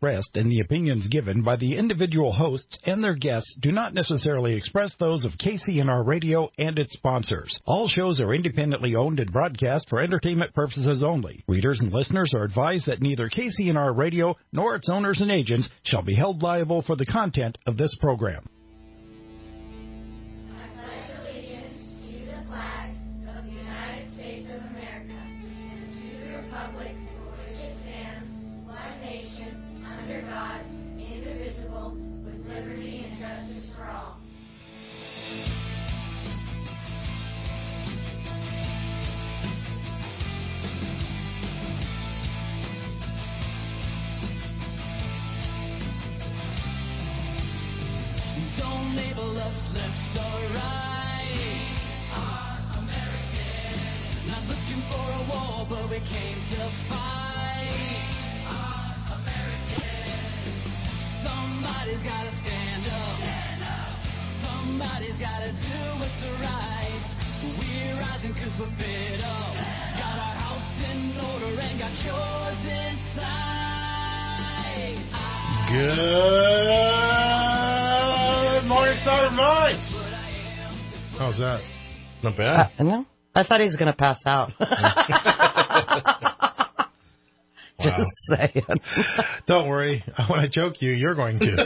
expressed and the opinions given by the individual hosts and their guests do not necessarily express those of KCNR Radio and its sponsors. All shows are independently owned and broadcast for entertainment purposes only. Readers and listeners are advised that neither KCNR Radio nor its owners and agents shall be held liable for the content of this program. Good morning, Southern Minds. How's that? Not bad. No, I thought he was going to pass out. Just saying. Don't worry. When I choke you, you're going to.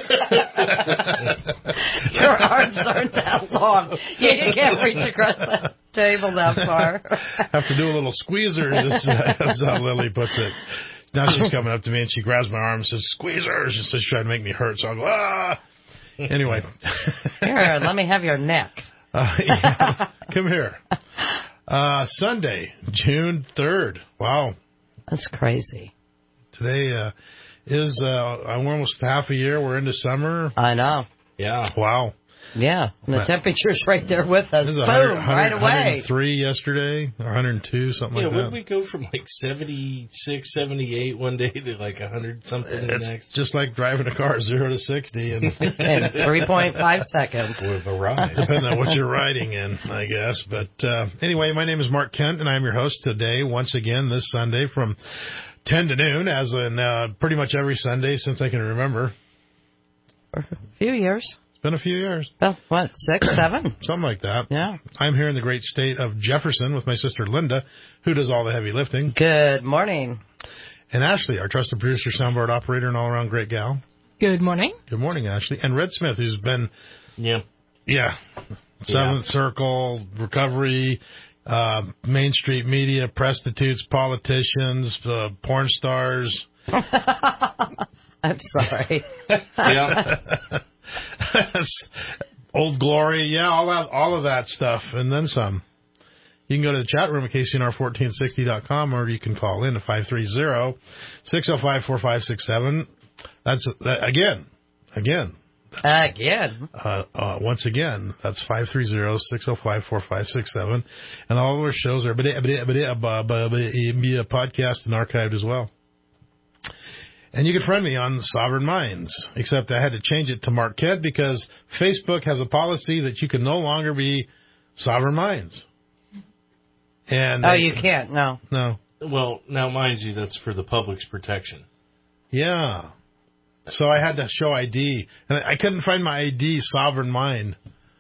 Your arms aren't that long. You can't reach across the table that far. Have to do a little squeezer, as Lily puts it. Now she's coming up to me and she grabs my arm and says, "Squeezer." She says she's trying to make me hurt. So I go, "Ah." Anyway. Here, let me have your neck. Yeah, come here. Sunday, June 3rd. Wow. That's crazy. Today is we're almost half a year. We're into summer. I know. Yeah. Wow. Yeah. And the temperature's right there with us. This is Boom, right away. 103 yesterday, or 102, something like that. Wouldn't we go from like 76, 78 one day to like 100-something the next? It's just like driving a car 0 to 60 in 3.5 seconds. With a ride. Depending on what you're riding in, I guess. But anyway, my name is Mark Kent, and I'm your host today, once again, this Sunday from 10 to noon, as in pretty much every Sunday since I can remember. For a few years. It's been a few years. What, 6, 7? Something like that. Yeah. I'm here in the great state of Jefferson with my sister Linda, who does all the heavy lifting. Good morning. And Ashley, our trusted producer, soundboard operator, and all-around great gal. Good morning. Good morning, Ashley. And Red Smith, who's been... Yeah. Seventh Circle, recovery, Main Street media, prostitutes, politicians, porn stars. I'm sorry. Yeah. Old Glory, yeah, all of that stuff, and then some. You can go to the chat room at KCNR1460.com, or you can call in at 530-605-4567. That's again. Once again, that's 530-605-4567. And all of our shows are be a podcast and archived as well. And you can friend me on Sovereign Minds, except I had to change it to Mark Kent because Facebook has a policy that you can no longer be Sovereign Minds. And you can't, no. No. Well, now, mind you, that's for the public's protection. Yeah. So I had to show ID, and I couldn't find my ID, Sovereign Mind.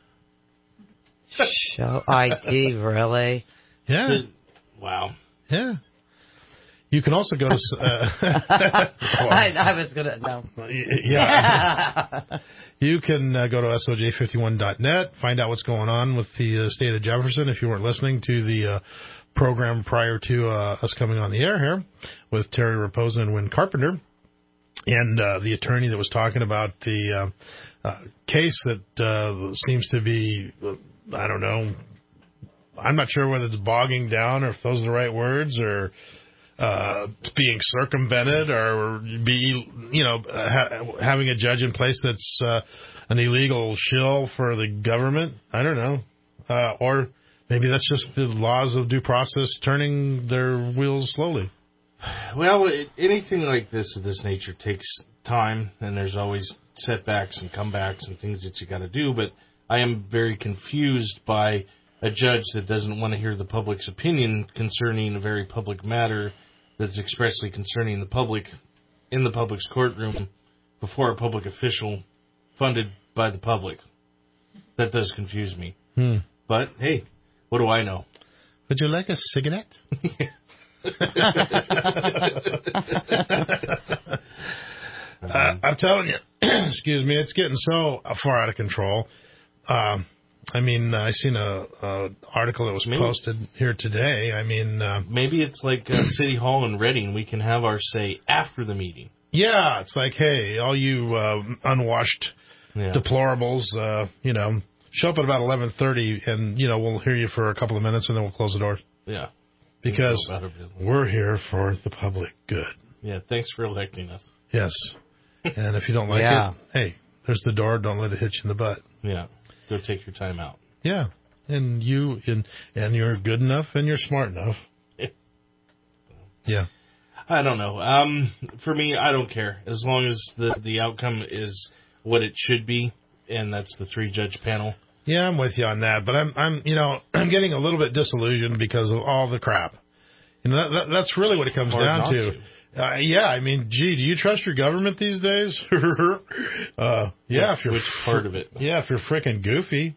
Show ID, really? Yeah. Wow. Yeah. You can also go to... I was going to... No. Yeah. You can go to SOJ51.net, find out what's going on with the state of Jefferson if you weren't listening to the program prior to us coming on the air here with Terry Raposa and Wynn Carpenter. And the attorney that was talking about the case that seems to be, I don't know, I'm not sure whether it's bogging down or if those are the right words, or being circumvented, or having a judge in place that's an illegal shill for the government. I don't know. Or maybe that's just the laws of due process turning their wheels slowly. Well, anything like this of this nature takes time, and there's always setbacks and comebacks and things that you got to do. But I am very confused by a judge that doesn't want to hear the public's opinion concerning a very public matter that's expressly concerning the public in the public's courtroom before a public official funded by the public. That does confuse me. But, hey, what do I know? Would you like a cigarette? I'm telling you, excuse me, it's getting so far out of control. I seen a article that was posted here today. Maybe it's like City Hall in Reading. We can have our say after the meeting. Yeah, it's like, hey, all you unwashed deplorables, show up at about 11:30, and we'll hear you for a couple of minutes, and then we'll close the doors. Yeah, because we're here for the public good. Yeah, thanks for electing us. Yes, and if you don't like it, hey, there's the door. Don't let it hit you in the butt. Yeah, go take your time out. Yeah, and you're good enough, and you're smart enough. Yeah. I don't know. For me, I don't care as long as the outcome is what it should be, and that's the 3-judge panel. Yeah, I'm with you on that, but I'm getting a little bit disillusioned because of all the crap. That's really what it comes down to. Gee, do you trust your government these days? Which part of it? Yeah, if you're freaking goofy.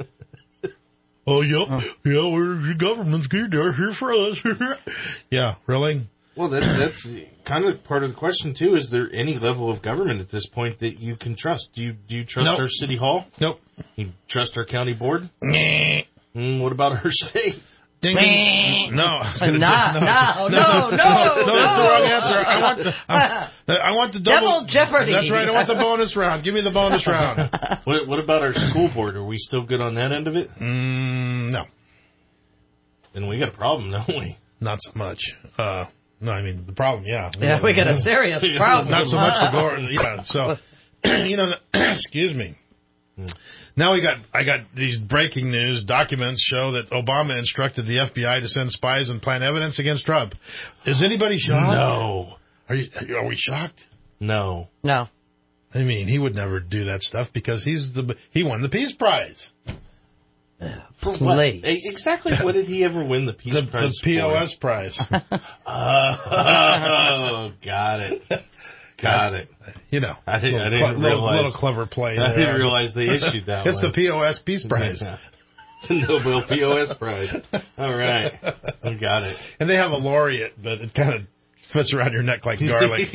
Your government's good. They're here for us. Yeah, really? Well, that's kind of part of the question, too. Is there any level of government at this point that you can trust? Do you trust our city hall? Nope. You trust our county board? What about our state? Ding, ding. No. No. That's the wrong answer. I want the double jeopardy. That's right. I want the bonus round. Give me the bonus round. What about our school board? Are we still good on that end of it? No. Then we got a problem, don't we? Not so much. No, the problem, yeah. Yeah, we got a serious problem. Not so much the door. Yeah, so, excuse me. Now I got these breaking news. Documents show that Obama instructed the FBI to send spies and plant evidence against Trump. Is anybody shocked? No. Are we shocked? No. He would never do that stuff because he won the Peace Prize. For what? Exactly what did he ever win the Peace Prize for? The POS prize. Oh, got it. Got it. I didn't realize. Little clever play there. I didn't realize they issued that It's one. the POS Peace Prize. Yeah. The Nobel POS Prize. All right. We got it. And they have a laureate, but it kind of fits around your neck like garlic.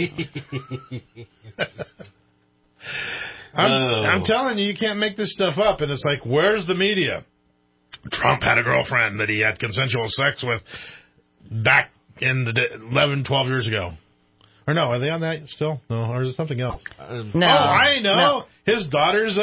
I'm telling you can't make this stuff up. And it's like, where's the media? Trump had a girlfriend that he had consensual sex with back in the 11, 12 years ago. Or no, are they on that still? No, or is it something else? No. Oh, I know. No. His daughter's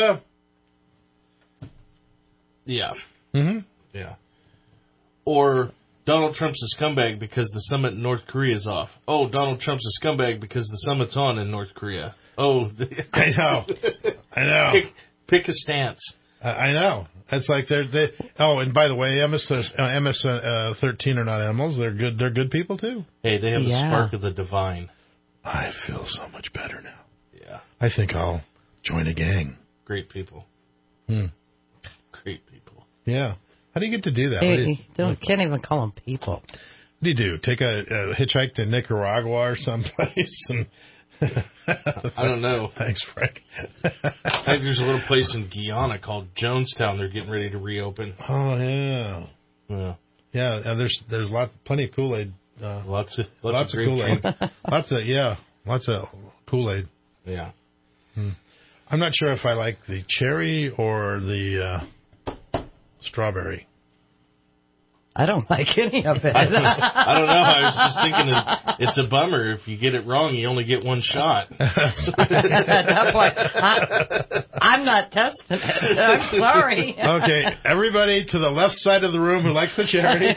Yeah. Mm-hmm. Yeah. Or Donald Trump's a scumbag because the summit in North Korea is off. Oh, Donald Trump's a scumbag because the summit's on in North Korea. Oh. I know. Pick a stance. I know. It's like they. Oh, and by the way, MS-13 are not animals. They're good. They're good people too. Hey, they have the spark of the divine. I feel so much better now. Yeah. I think I'll join a gang. Great people. Great people. Yeah. How do you get to do that? Can't even call them people. What do you do? Take a hitchhike to Nicaragua or someplace and. I don't know. Thanks, Frank. I think there's a little place in Guyana called Jonestown. They're getting ready to reopen. Oh yeah. Yeah. There's plenty of Kool-Aid. Lots of Kool-Aid. lots of Kool-Aid. Yeah. I'm not sure if I like the cherry or the strawberry. I don't like any of it. I don't know. I was just thinking it's a bummer. If you get it wrong, you only get one shot. At that point, I'm not testing it. I'm sorry. Okay, everybody to the left side of the room who likes the cherry.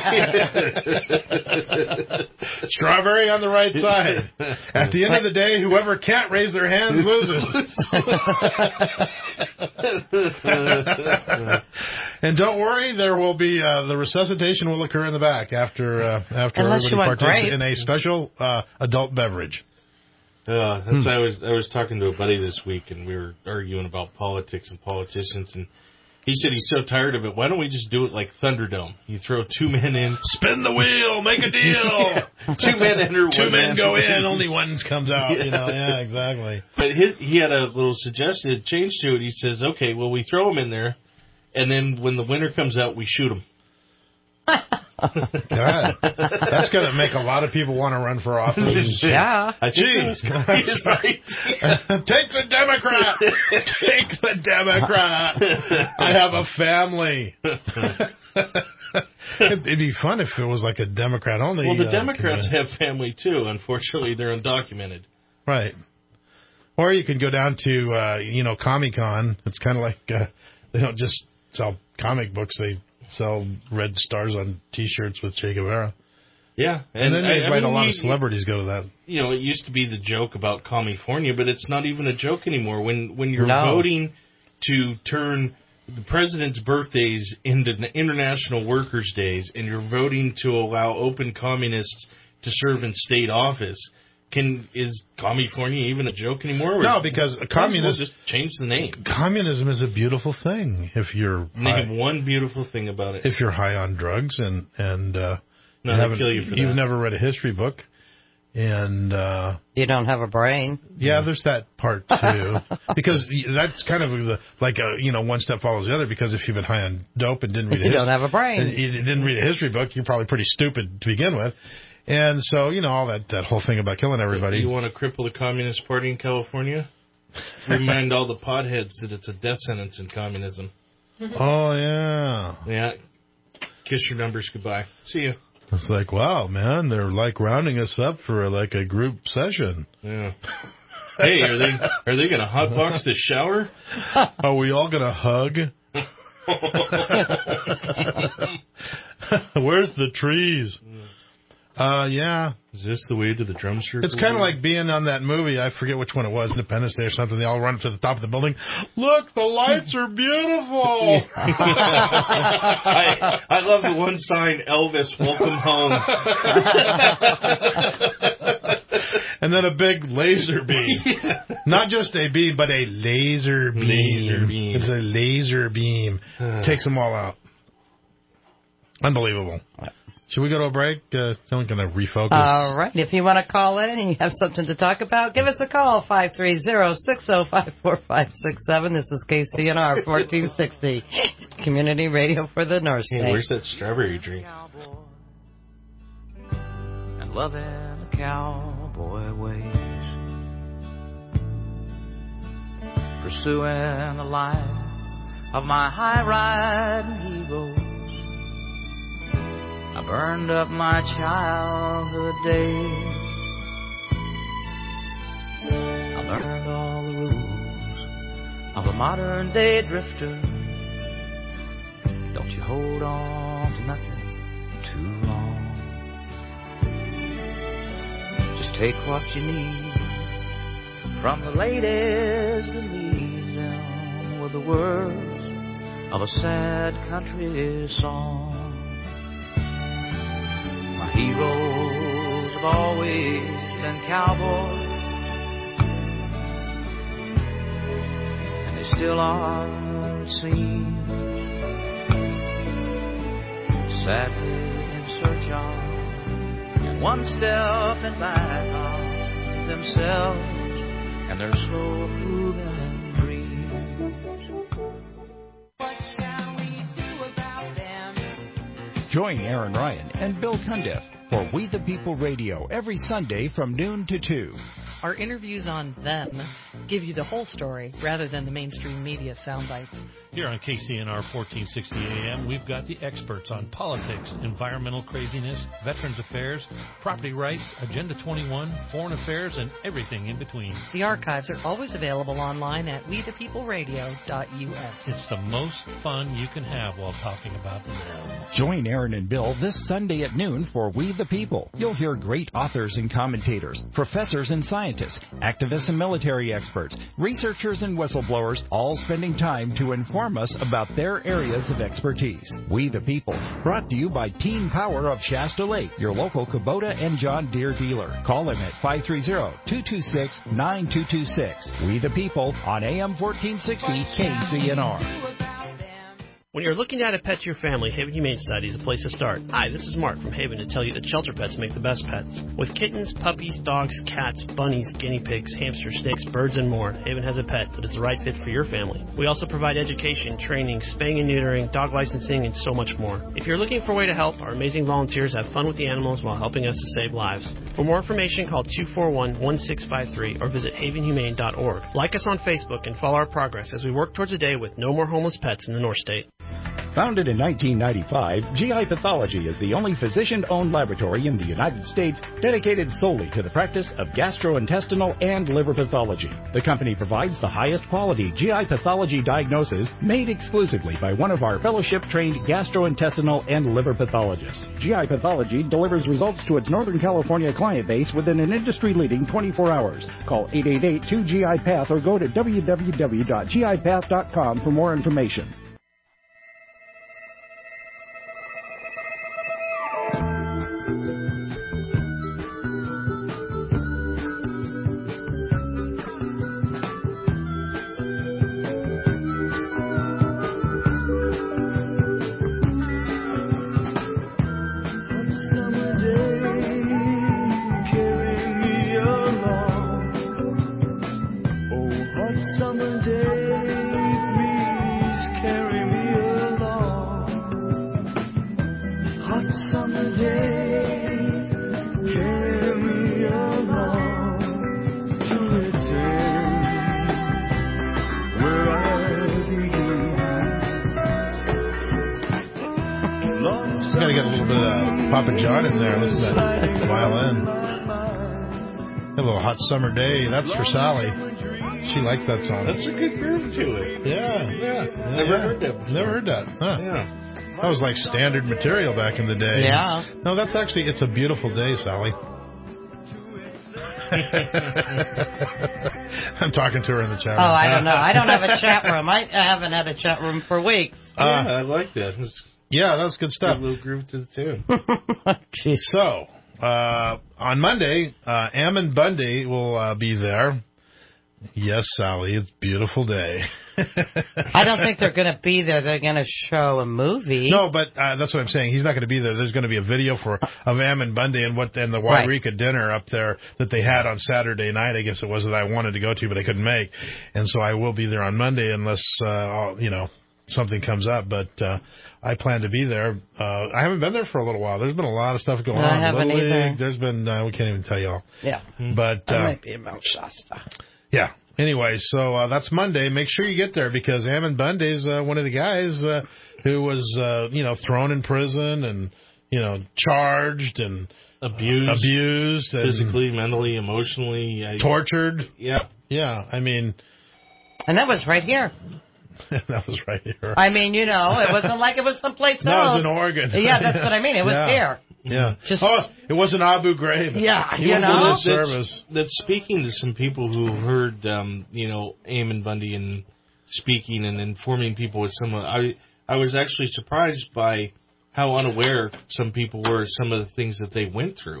Strawberry on the right side. At the end of the day, whoever can't raise their hands loses. And don't worry, there will be the resuscitation will occur in the back after everybody partakes in a special adult beverage. I was talking to a buddy this week, and we were arguing about politics and politicians, and he said he's so tired of it. Why don't we just do it like Thunderdome? You throw 2 men in, spin the wheel, make a deal. 2 men enter, 2 1 men go in, only one comes out. Yeah, exactly. But he had a little suggested change to it. He says, okay, well, we throw him in there, and then when the winner comes out, we shoot him. God, that's going to make a lot of people want to run for office. Yeah. I think he's right. Take the Democrat! Take the Democrat! I have a family. It'd be fun if it was like a Democrat only. Well, the Democrats have family too. Unfortunately, they're undocumented. Right. Or you can go down to, Comic-Con. It's kind of like they don't just sell comic books. They sell red stars on T-shirts with Che Guevara. Yeah. And then they invite a lot of celebrities go to that. It used to be the joke about California, but it's not even a joke anymore. When you're voting to turn the president's birthdays into International Workers' Days, and you're voting to allow open communists to serve in state office, is California even a joke anymore? No, because communism just change the name. Communism is a beautiful thing. If you're name one beautiful thing about it. If you're high on drugs and no, they'll kill you for that. You've never read a history book, and you don't have a brain. Yeah, there's that part too, because that's kind of one step follows the other. Because if you've been high on dope and didn't read you don't have a brain, you didn't read a history book, you're probably pretty stupid to begin with. And so, all that whole thing about killing everybody. You want to cripple the Communist Party in California? Remind all the potheads that it's a death sentence in communism. Oh, yeah. Yeah. Kiss your numbers goodbye. See you. It's like, wow, man, they're like rounding us up for a group session. Yeah. Hey, are they going to hotbox the shower? Are we all going to hug? Where's the trees? Yeah. Is this the way to the drum circle? It's kind of like being on that movie. I forget which one it was, Independence Day or something. They all run up to the top of the building. Look, the lights are beautiful. I love the one sign, Elvis, welcome home. And then a big laser beam. Not just a beam, but a laser beam. It's a laser beam. Takes them all out. Unbelievable. Should we go to a break? I'm going to refocus. All right. If you want to call in and you have something to talk about, give us a call, 530-605-4567. This is KCNR 1460, Community Radio for the North State. Hey, where's that strawberry drink? And loving the cowboy ways, pursuing the life of my high-riding heroes. I burned up my childhood days. I learned all the rules of a modern day drifter. Don't you hold on to nothing too long. Just take what you need from the ladies that lead them with the words of a sad country song. Heroes have always been cowboys, and they still are, it seems, sadly in search of, and one step in back of themselves and their slow moving dreams. What shall we do about them? Join Aaron Ryan and Bill Cundiff for We the People Radio every Sunday from noon to 2. Our interviews on them give you the whole story rather than the mainstream media sound bites. Here on KCNR 1460 AM, we've got the experts on politics, environmental craziness, veterans affairs, property rights, Agenda 21, foreign affairs, and everything in between. The archives are always available online at wethepeopleradio.us. It's the most fun you can have while talking about them. Join Aaron and Bill this Sunday at noon for We the People. You'll hear great authors and commentators, professors and scientists, activists and military experts, researchers and whistleblowers, all spending time to inform us about their areas of expertise. We the People, brought to you by Team Power of Shasta Lake, your local Kubota and John Deere dealer. Call them at 530-226-9226. We the People on AM 1460 KCNR. When you're looking to add a pet to your family, Haven Humane Society is a place to start. Hi, this is Mark from Haven to tell you that shelter pets make the best pets. With kittens, puppies, dogs, cats, bunnies, guinea pigs, hamsters, snakes, birds, and more, Haven has a pet that is the right fit for your family. We also provide education, training, spaying and neutering, dog licensing, and so much more. If you're looking for a way to help, our amazing volunteers have fun with the animals while helping us to save lives. For more information, call 241-1653 or visit havenhumane.org. Like us on Facebook and follow our progress as we work towards a day with no more homeless pets in the North State. Founded in 1995, GI Pathology is the only physician-owned laboratory in the United States dedicated solely to the practice of gastrointestinal and liver pathology. The company provides the highest quality GI pathology diagnosis made exclusively by one of our fellowship-trained gastrointestinal and liver pathologists. GI Pathology delivers results to its Northern California client base within an industry-leading 24 hours. Call 888-2GI-PATH or go to www.gipath.com for more information. Gotta get a little bit of Papa John in there. Listen to that violin. A little hot summer day. That's for Sally. She likes that song. That's a good groove to it. Yeah. Never heard that before. Never heard that. Huh. Yeah. That was like standard material back in the day. Yeah. No, that's actually, it's a beautiful day, Sally. I'm talking to her in the chat room. Oh, I don't know. I don't have a chat room. I haven't had a chat room for weeks. I like that. Yeah, that was good stuff. A little groove to the tune. So, on Monday, Ammon Bundy will be there. Yes, Sally, it's a beautiful day. I don't think they're going to be there. They're going to show a movie. No, but that's what I'm saying. He's not going to be there. There's going to be a video of Ammon Bundy and the Wairika dinner up there that they had on Saturday night. I guess it was that I wanted to go to, but I couldn't make. And so I will be there on Monday unless something comes up. But I plan to be there. I haven't been there for a little while. There's been a lot of stuff going on. I haven't either. There's been we can't even tell you all. Yeah, but that might be about Shasta. Yeah. Anyway, so that's Monday. Make sure you get there because Ammon Bundy's one of the guys who was thrown in prison and charged and abused, physically, mentally, emotionally, tortured. Yeah. Yeah. I mean, and that was right here. That was right here. I mean, it wasn't like it was someplace else. No, it was in Oregon. Yeah, that's what I mean. It was here. Yeah. It wasn't Abu Ghraib. Yeah, he was in his service. That's speaking to some people who heard, Ammon Bundy and speaking and informing people with some. I was actually surprised by how unaware some people were of some of the things that they went through.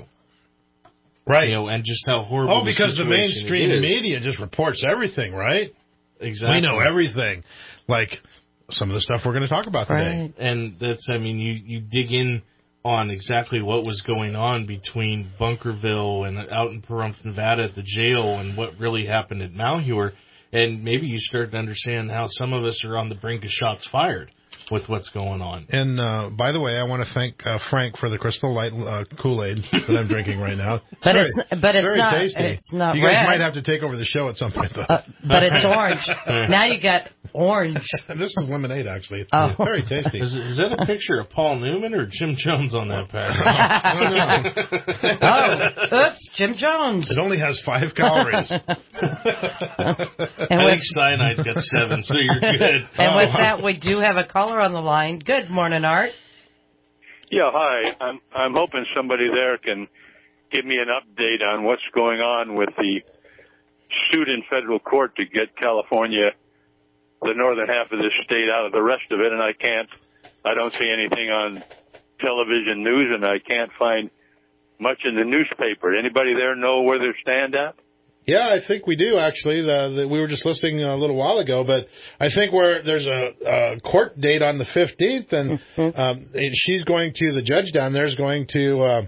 Right. And just how horrible. Oh, because the mainstream media just reports everything, right? Exactly. We know everything. Like some of the stuff we're going to talk about today. Right. And that's, you dig in on exactly what was going on between Bunkerville and out in Pahrump, Nevada at the jail and what really happened at Malheur. And maybe you start to understand how some of us are on the brink of shots fired with what's going on. And by the way, I want to thank Frank for the Crystal Light Kool-Aid that I'm drinking right now. But it's very not tasty. It's not you red. guys might have to take over the show at some point, though. But it's orange. Now you got orange. This is lemonade, actually. It's very tasty. Is that a picture of Paul Newman or Jim Jones on that pack? Oops, Jim Jones. It only has 5 calories. I think cyanide's got 7, so you're good. And with that, we do have a caller on the line. Good morning, Art. Yeah, hi. I'm hoping somebody there can give me an update on what's going on with the suit in federal court to get California, the northern half of this state, out of the rest of it, and I don't see anything on television news, and I can't find much in the newspaper. Anybody there know where they stand at? Yeah, I think we do, actually. We were just listening a little while ago, but I think there's a court date on the 15th, and the judge down there is going to,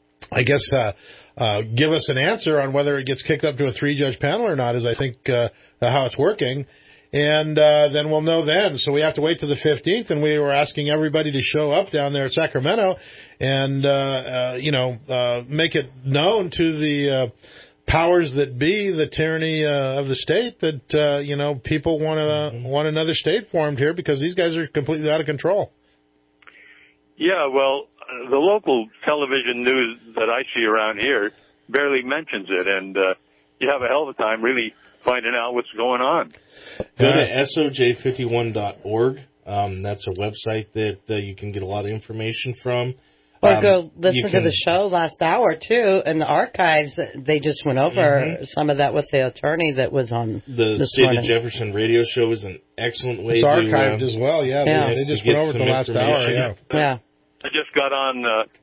give us an answer on whether it gets kicked up to a 3-judge panel or not, is I think how it's working. And then we'll know then. So we have to wait till the 15th, and we were asking everybody to show up down there at Sacramento and, make it known to the powers that be, the tyranny of the state, that, people want another state formed here because these guys are completely out of control. Yeah, well, the local television news that I see around here barely mentions it, and you have a hell of a time really finding out what's going on. Go to soj51.org. That's a website that you can get a lot of information from. Or go listen to the show last hour, too, in the archives. They just went over some of that with the attorney that was on the State of Jefferson radio show is an excellent way it's to... It's archived as well, yeah. They just went over the last hour, yeah. I just got on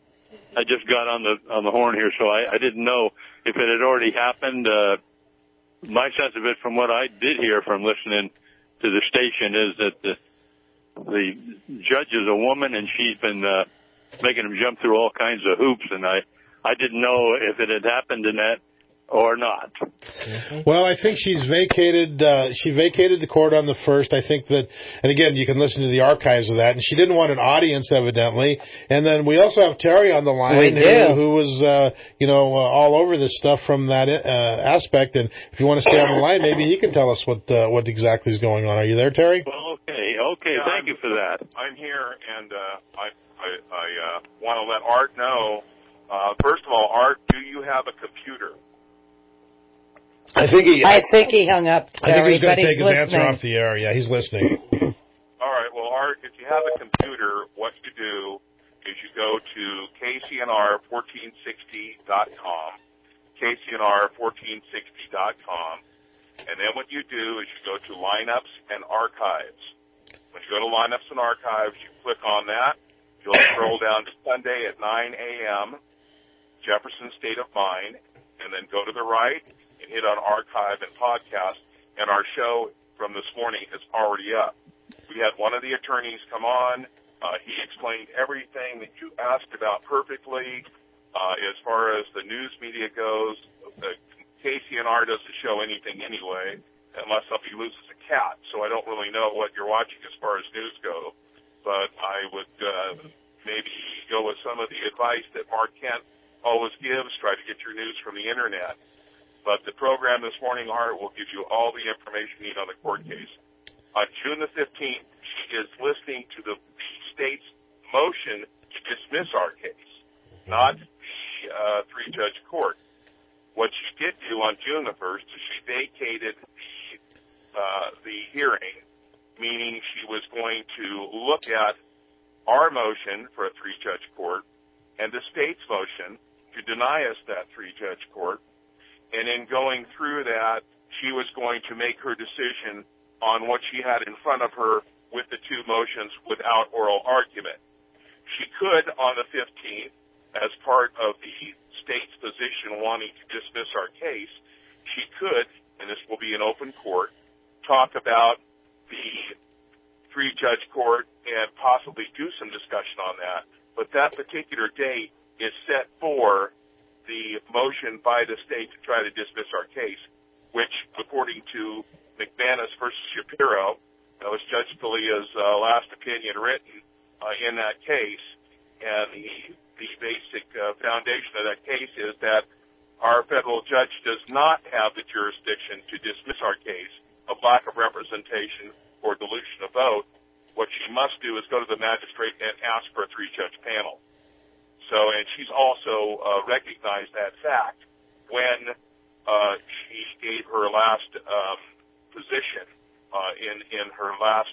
the horn here, so I didn't know if it had already happened. My sense of it, from what I did hear from listening to the station, is that the judge is a woman, and she's been making him jump through all kinds of hoops, and I didn't know if it had happened in that or not. Well, I think she vacated the court on the 1st. I think that, and again, you can listen to the archives of that, and she didn't want an audience, evidently. And then we also have Terry on the line who was, all over this stuff from that aspect. And if you want to stay on the line, maybe he can tell us what exactly is going on. Are you there, Terry? Well, okay. Yeah, thank you for that. I'm here, and I want to let Art know, first of all, Art, do you have a computer? I think he hung up, Terry, I think he's going to take his listening. answer off the air. Yeah, he's listening. All right. Well, Art, if you have a computer, what you do is you go to KCNR1460.com, KCNR1460.com, and then what you do is you go to Lineups and Archives. When you go to Lineups and Archives, you click on that. You'll scroll down to Sunday at 9 a.m., Jefferson State of Mind, and then go to the right and hit on Archive and Podcast, and our show from this morning is already up. We had one of the attorneys come on. He explained everything that you asked about perfectly. As far as the news media goes, KCNR doesn't show anything anyway, unless somebody loses a cat, so I don't really know what you're watching as far as news go. But I would maybe go with some of the advice that Mark Kent always gives, try to get your news from the Internet. But the program this morning, Art, will give you all the information you need on the court case. On June the 15th, she is listening to the state's motion to dismiss our case, not the 3-judge court. What she did do on June the 1st is she vacated the hearing, meaning she was going to look at our motion for a 3-judge court and the state's motion to deny us that 3-judge court. And in going through that, she was going to make her decision on what she had in front of her with the 2 motions without oral argument. She could, on the 15th, as part of the state's position wanting to dismiss our case, she could, and this will be an open court, talk about the 3-judge court and possibly do some discussion on that. But that particular date is set for the motion by the state to try to dismiss our case, which, according to McManus versus Shapiro, that was Judge Scalia's last opinion written in that case, and the basic foundation of that case is that our federal judge does not have the jurisdiction to dismiss our case of lack of representation or dilution of vote. What she must do is go to the magistrate and ask for a 3-judge panel. So, and she's also recognized that fact when she gave her last position in her last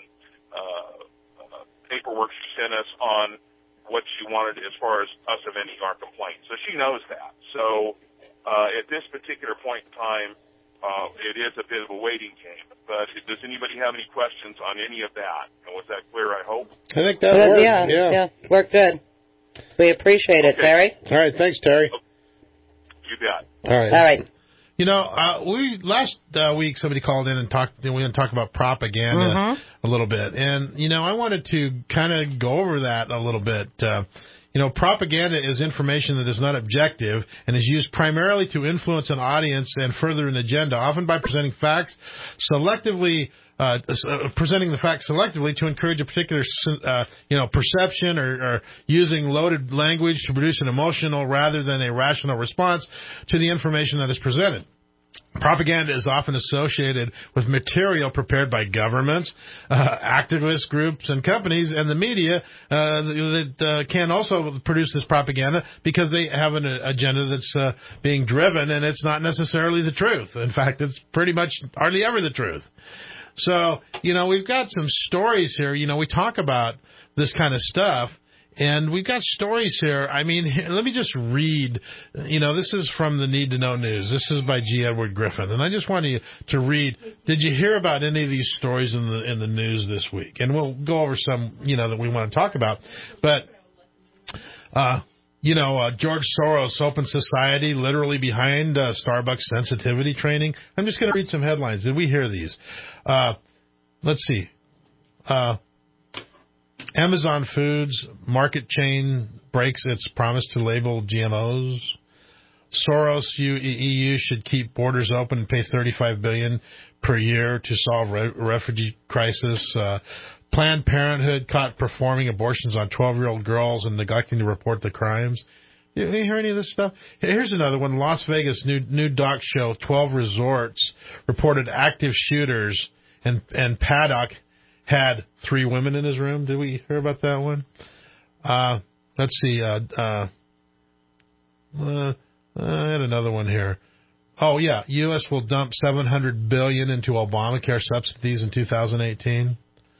paperwork she sent us on what she wanted as far as us amending our complaint. So she knows that. So at this particular point in time, it is a bit of a waiting game. But does anybody have any questions on any of that? And was that clear, I hope? I think that worked. Yeah, worked good. We appreciate it, Terry. All right, thanks, Terry. You bet. All right. We last week somebody called in and we were going to talk about propaganda a little bit, and I wanted to kind of go over that a little bit. Propaganda is information that is not objective and is used primarily to influence an audience and further an agenda, often by presenting facts selectively. Presenting the facts selectively to encourage a particular, perception or using loaded language to produce an emotional rather than a rational response to the information that is presented. Propaganda is often associated with material prepared by governments, activist groups, and companies, and the media that can also produce this propaganda because they have an agenda that's being driven, and it's not necessarily the truth. In fact, it's pretty much hardly ever the truth. So, we've got some stories here. We talk about this kind of stuff, and we've got stories here. I mean, let me just read. This is from the Need to Know News. This is by G. Edward Griffin, and I just want you to read. Did you hear about any of these stories in the news this week? And we'll go over some, that we want to talk about. But, George Soros, Open Society, literally behind Starbucks sensitivity training. I'm just going to read some headlines. Did we hear these? Let's see. Amazon Foods market chain breaks its promise to label GMOs. Soros EU should keep borders open and pay $35 billion per year to solve refugee crisis. Planned Parenthood caught performing abortions on 12-year-old girls and neglecting to report the crimes. You hear any of this stuff? Here's another one. Las Vegas new doc show 12 resorts reported active shooters, and Paddock had 3 women in his room. Did we hear about that one? Let's see. I had another one here. Oh, yeah. U.S. will dump $700 billion into Obamacare subsidies in 2018.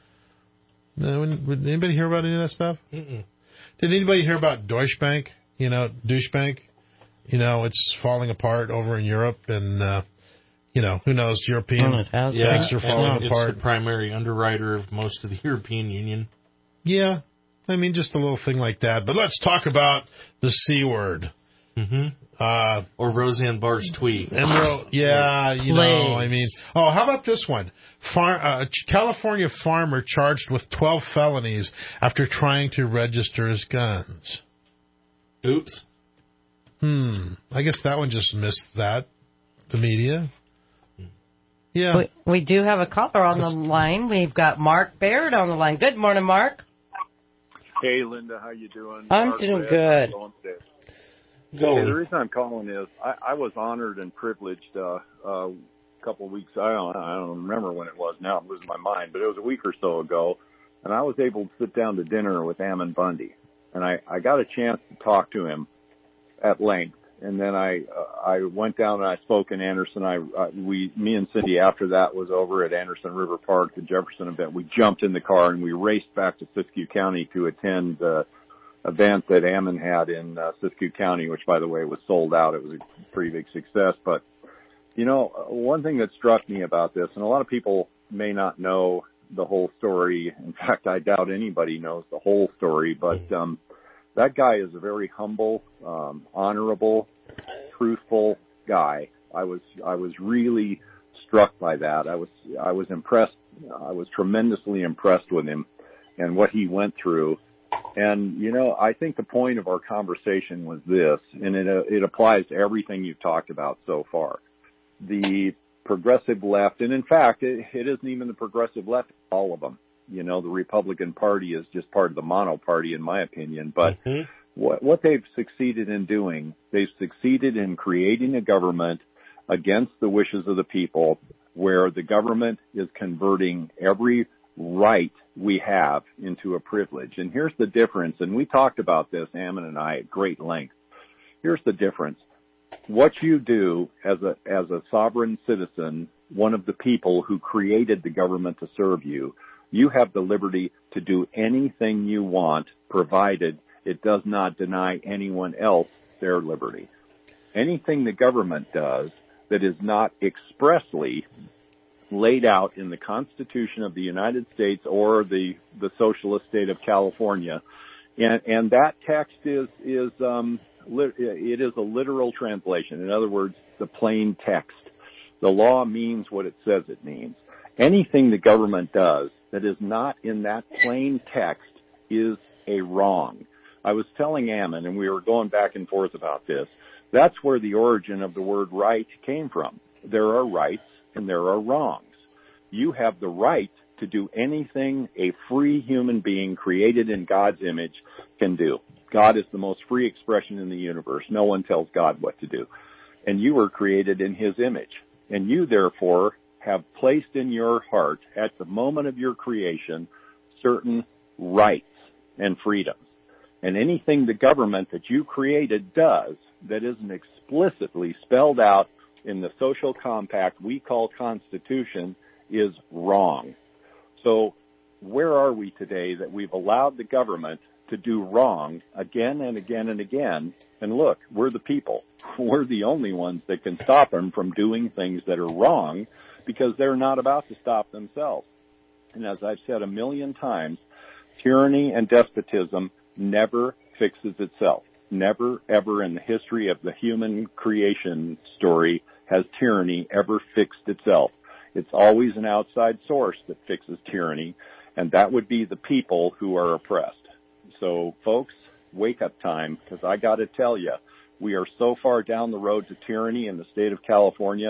Did anybody hear about any of that stuff? Mm-mm. Did anybody hear about Deutsche Bank? Deutsche Bank? It's falling apart over in Europe, and who knows? European banks are falling apart. It's the primary underwriter of most of the European Union. Yeah, I mean, just a little thing like that. But let's talk about the C word. Mm-hmm. Or Roseanne Barr's tweet. How about this one? California farmer charged with 12 felonies after trying to register his guns. Oops. I guess that one just missed that. The media. Yeah. We do have a caller on the line. We've got Mark Baird on the line. Good morning, Mark. Hey, Linda. How you doing? I'm doing good. The reason I'm calling is I was honored and privileged a couple of weeks. I don't remember when it was now. I'm losing my mind. But it was a week or so ago, and I was able to sit down to dinner with Ammon Bundy. And I got a chance to talk to him at length. And then I went down and I spoke in Anderson. Me and Cindy, after that was over at Anderson River Park, the Jefferson event, we jumped in the car and we raced back to Siskiyou County to attend the event that Ammon had in Siskiyou County, which, by the way, was sold out. It was a pretty big success. But, one thing that struck me about this, and a lot of people may not know the whole story. In fact, I doubt anybody knows the whole story, but that guy is a very humble, honorable, truthful guy. I was really struck by that. I was impressed. I was tremendously impressed with him and what he went through. And, I think the point of our conversation was this, and it applies to everything you've talked about so far. The progressive left, and in fact, it isn't even the progressive left, all of them. The Republican Party is just part of the mono party, in my opinion. But what they've succeeded in doing, they've succeeded in creating a government against the wishes of the people, where the government is converting every right we have into a privilege. And here's the difference, and we talked about this, Ammon and I, at great length. Here's the difference. What you do as a sovereign citizen, one of the people who created the government to serve you, you have the liberty to do anything you want, provided it does not deny anyone else their liberty. Anything the government does that is not expressly laid out in the Constitution of the United States or the socialist state of California, and that text is a literal translation. In other words, the plain text. The law means what it says it means. Anything the government does that is not in that plain text is a wrong. I was telling Ammon, and we were going back and forth about this, that's where the origin of the word right came from. There are rights and there are wrongs. You have the right to do anything a free human being created in God's image can do. God is the most free expression in the universe. No one tells God what to do. And you were created in his image. And you, therefore, have placed in your heart at the moment of your creation certain rights and freedoms. And anything the government that you created does that isn't explicitly spelled out in the social compact we call Constitution is wrong. So where are we today that we've allowed the government to do wrong again and again and again? And look, we're the people. We're the only ones that can stop them from doing things that are wrong because they're not about to stop themselves. And as I've said a million times, tyranny and despotism never fixes itself. Never, ever in the history of the human creation story has tyranny ever fixed itself. It's always an outside source that fixes tyranny, and that would be the people who are oppressed. So, folks, wake up time, because I got to tell you, we are so far down the road to tyranny in the state of California.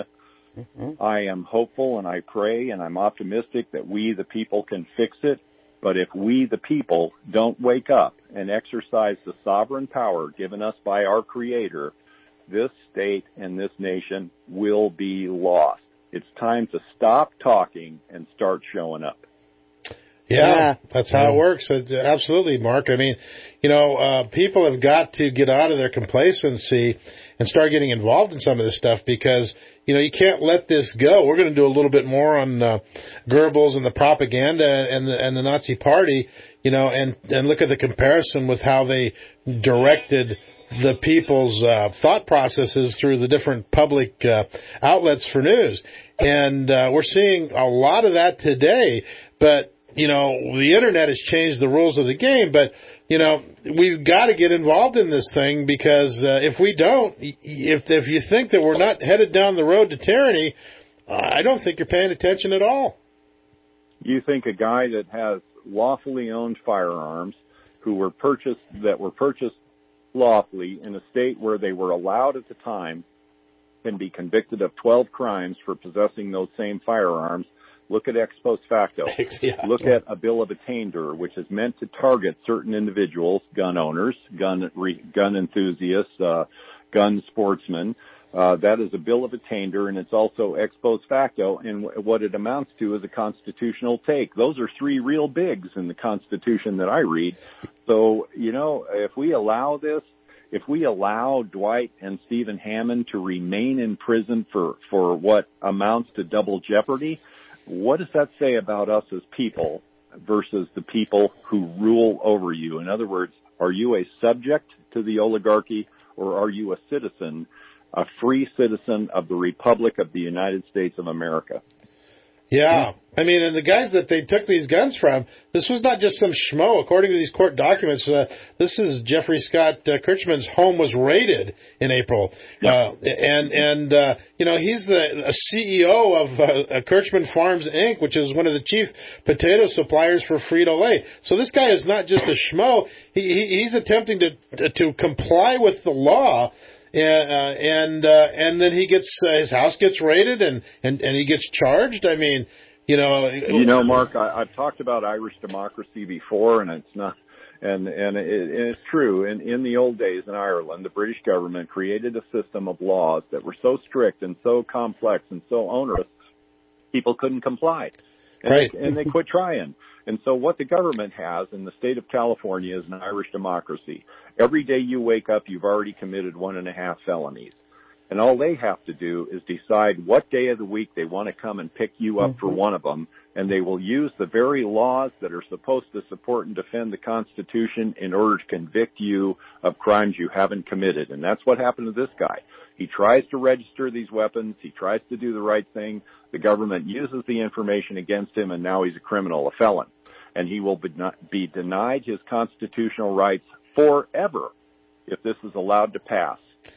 I am hopeful and I pray and I'm optimistic that we, the people, can fix it. But if we, the people, don't wake up and exercise the sovereign power given us by our Creator, this state and this nation will be lost. It's time to stop talking and start showing up. Yeah, that's how it works. Absolutely, Mark. I mean, people have got to get out of their complacency and start getting involved in some of this stuff because, you can't let this go. We're going to do a little bit more on Goebbels and the propaganda and the Nazi Party, and look at the comparison with how they directed the people's thought processes through the different public outlets for news. And we're seeing a lot of that today, but the internet has changed the rules of the game, but, we've got to get involved in this thing because if we don't, if you think that we're not headed down the road to tyranny, I don't think you're paying attention at all. You think a guy that has lawfully owned firearms that were purchased lawfully in a state where they were allowed at the time can be convicted of 12 crimes for possessing those same firearms. Look at ex post facto. Look at a bill of attainder, which is meant to target certain individuals, gun owners, gun enthusiasts, gun sportsmen. That is a bill of attainder, and it's also ex post facto, and what it amounts to is a constitutional take. Those are three real bigs in the Constitution that I read. So, if we allow this, if we allow Dwight and Stephen Hammond to remain in prison for what amounts to double jeopardy, what does that say about us as people versus the people who rule over you? In other words, are you a subject to the oligarchy or are you a citizen, a free citizen of the Republic of the United States of America? Yeah. I mean, and the guys that they took these guns from, this was not just some schmo. According to these court documents, this is Jeffrey Scott Kirchman's home was raided in April. Yep. He's the CEO of Kirchman Farms, Inc., which is one of the chief potato suppliers for Frito-Lay. So this guy is not just a schmo. He's attempting to comply with the law. And then he gets his house gets raided and he gets charged. I mean, Mark, I've talked about Irish democracy before, and it's not, and it's true. In the old days in Ireland, the British government created a system of laws that were so strict and so complex and so onerous, people couldn't comply, and they quit trying. And so what the government has in the state of California is an Irish democracy. Every day you wake up, you've already committed 1.5 felonies. And all they have to do is decide what day of the week they want to come and pick you up for one of them, and they will use the very laws that are supposed to support and defend the Constitution in order to convict you of crimes you haven't committed. And that's what happened to this guy. He tries to register these weapons. He tries to do the right thing. The government uses the information against him, and now he's a criminal, a felon. And he will be denied his constitutional rights forever if this is allowed to pass.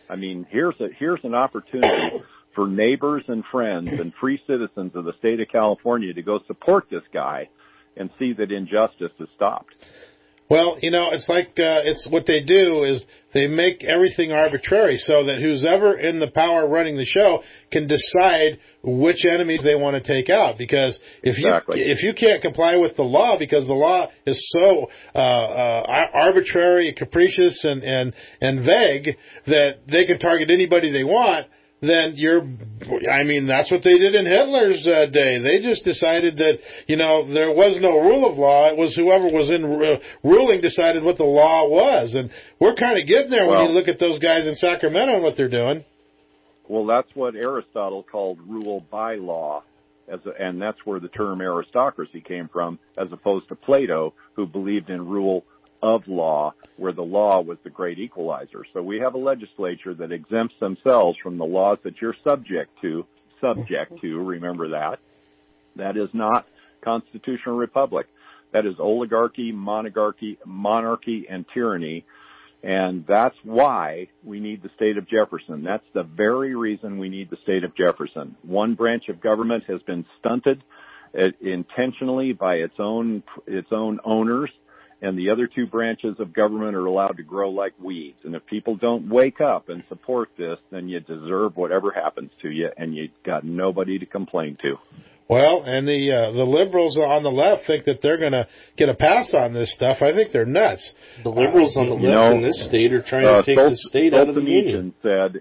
I mean, here's an opportunity for neighbors and friends and free citizens of the state of California to go support this guy and see that injustice is stopped. Well, it's like it's what they do is they make everything arbitrary so that who's ever in the power running the show can decide which enemies they want to take out. Because if you can't comply with the law because the law is so arbitrary, capricious, and vague that they can target anybody they want, then that's what they did in Hitler's day. They just decided that, there was no rule of law. It was whoever was in ruling decided what the law was. And we're kind of getting there when you look at those guys in Sacramento and what they're doing. Well, that's what Aristotle called rule by law, and that's where the term aristocracy came from, as opposed to Plato, who believed in rule of law, where the law was the great equalizer. So we have a legislature that exempts themselves from the laws that you're subject to, remember that. That is not constitutional republic. That is oligarchy, monarchy, and tyranny. And that's why we need the state of Jefferson. That's the very reason we need the state of Jefferson. One branch of government has been stunted intentionally by its own owners, and the other two branches of government are allowed to grow like weeds. And if people don't wake up and support this, then you deserve whatever happens to you, and you got nobody to complain to. Well, and the liberals on the left think that they're going to get a pass on this stuff. I think they're nuts. The liberals on the left in this state are trying to take the state out of the union.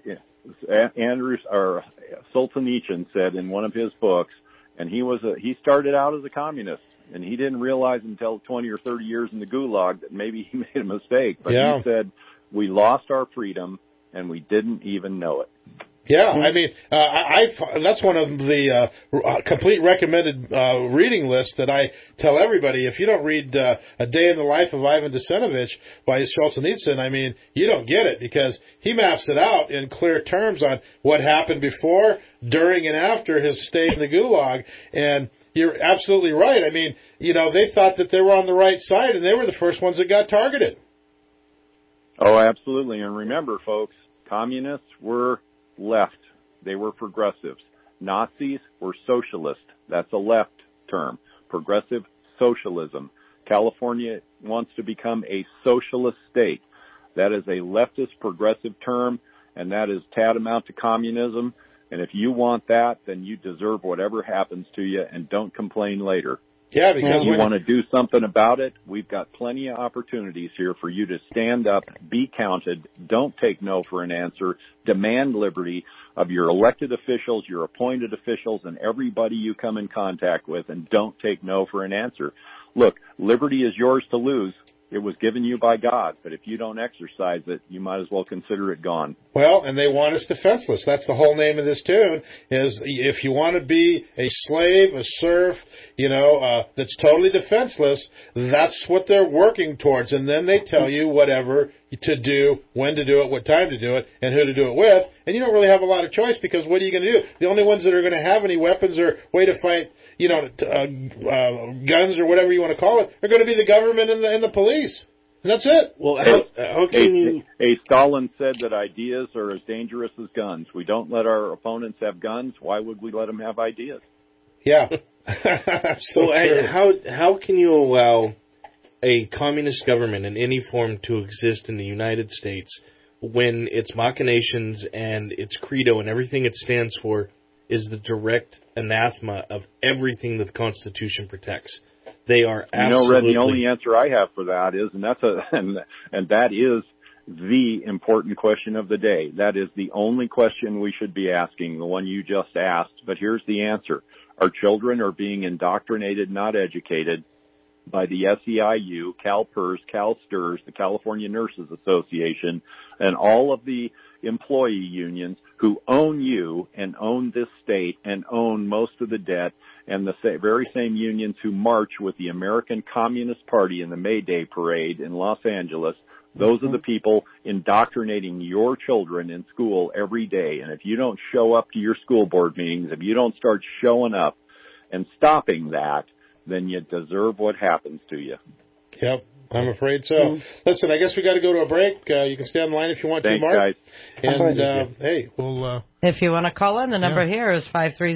Solzhenitsyn said in one of his books, and he started out as a communist, and he didn't realize until 20 or 30 years in the Gulag that maybe he made a mistake. But he said, we lost our freedom, and we didn't even know it. Yeah, I mean, that's one of the complete recommended reading lists that I tell everybody. If you don't read A Day in the Life of Ivan Desenovich by Solzhenitsyn, I mean, you don't get it, because he maps it out in clear terms on what happened before, during, and after his stay in the Gulag. And you're absolutely right. I mean, they thought that they were on the right side, and they were the first ones that got targeted. Oh, absolutely. And remember, folks, communists were left. They were progressives. Nazis were socialist. That's a left term. Progressive socialism. California wants to become a socialist state. That is a leftist progressive term, and that is tantamount to communism. And if you want that, then you deserve whatever happens to you, and don't complain later. Yeah, because if you want to do something about it, we've got plenty of opportunities here for you to stand up, be counted, don't take no for an answer, demand liberty of your elected officials, your appointed officials, and everybody you come in contact with, and don't take no for an answer. Look, liberty is yours to lose. It was given you by God, but if you don't exercise it, you might as well consider it gone. Well, and they want us defenseless. That's the whole name of this tune, is if you want to be a slave, a serf, that's totally defenseless, that's what they're working towards. And then they tell you whatever to do, when to do it, what time to do it, and who to do it with. And you don't really have a lot of choice, because what are you going to do? The only ones that are going to have any weapons or way to fight guns or whatever you want to call it, are going to be the government and the police. And that's it. Well, how can you... Stalin said that ideas are as dangerous as guns. We don't let our opponents have guns. Why would we let them have ideas? Yeah. How can you allow a communist government in any form to exist in the United States when its machinations and its credo and everything it stands for is the direct anathema of everything that the Constitution protects? They are absolutely... Red, the only answer I have for that is, and that is the important question of the day. That is the only question we should be asking, the one you just asked. But here's the answer. Our children are being indoctrinated, not educated, by the SEIU, CalPERS, CalSTRS, the California Nurses Association, and all of the employee unions who own you and own this state and own most of the debt, and the very same unions who march with the American Communist Party in the May Day parade in Los Angeles. Those are the people indoctrinating your children in school every day. And if you don't show up to your school board meetings, if you don't start showing up and stopping that, then you deserve what happens to you. Yep. I'm afraid so. Listen, I guess we got to go to a break. You can stay on the line if you want Thanks, to, Mark. guys. And, hey, we'll... If you want to call in, the number here is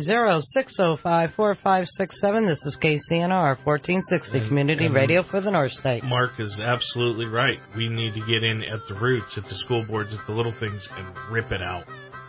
530-605-4567. This is KCNR 1460 Community Radio for the North State. Mark is absolutely right. We need to get in at the roots, at the school boards, at the little things, and rip it out.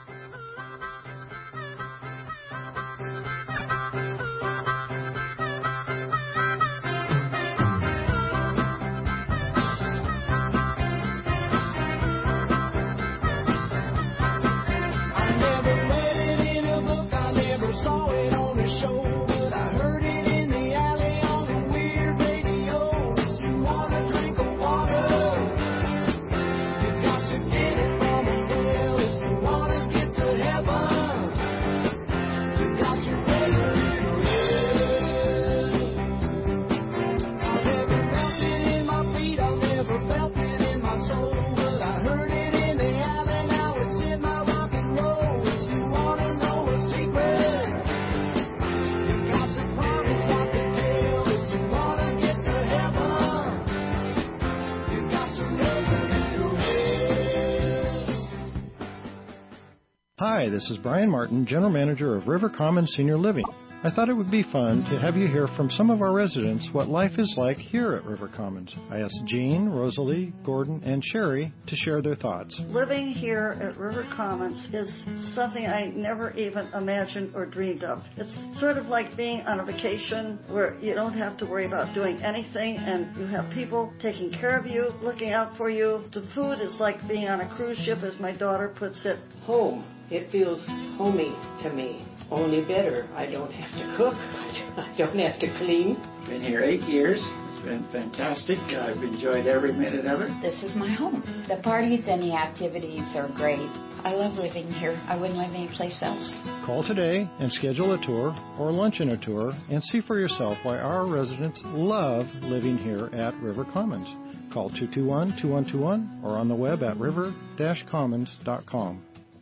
Hi, this is Brian Martin, General Manager of River Commons Senior Living. I thought it would be fun to have you hear from some of our residents what life is like here at River Commons. I asked Jean, Rosalie, Gordon, and Sherry to share their thoughts. Living here at River Commons is something I never even imagined or dreamed of. It's sort of like being on a vacation where you don't have to worry about doing anything and you have people taking care of you, looking out for you. The food is like being on a cruise ship, as my daughter puts it. Home. It feels homey to me. Only better. I don't have to cook. I don't have to clean. Been here 8 years. It's been fantastic. I've enjoyed every minute of it. This is my home. The parties and the activities are great. I love living here. I wouldn't live anyplace else. Call today and schedule a tour or luncheon a tour and see for yourself why our residents love living here at River Commons. Call 221-2121 or on the web at river-commons.com.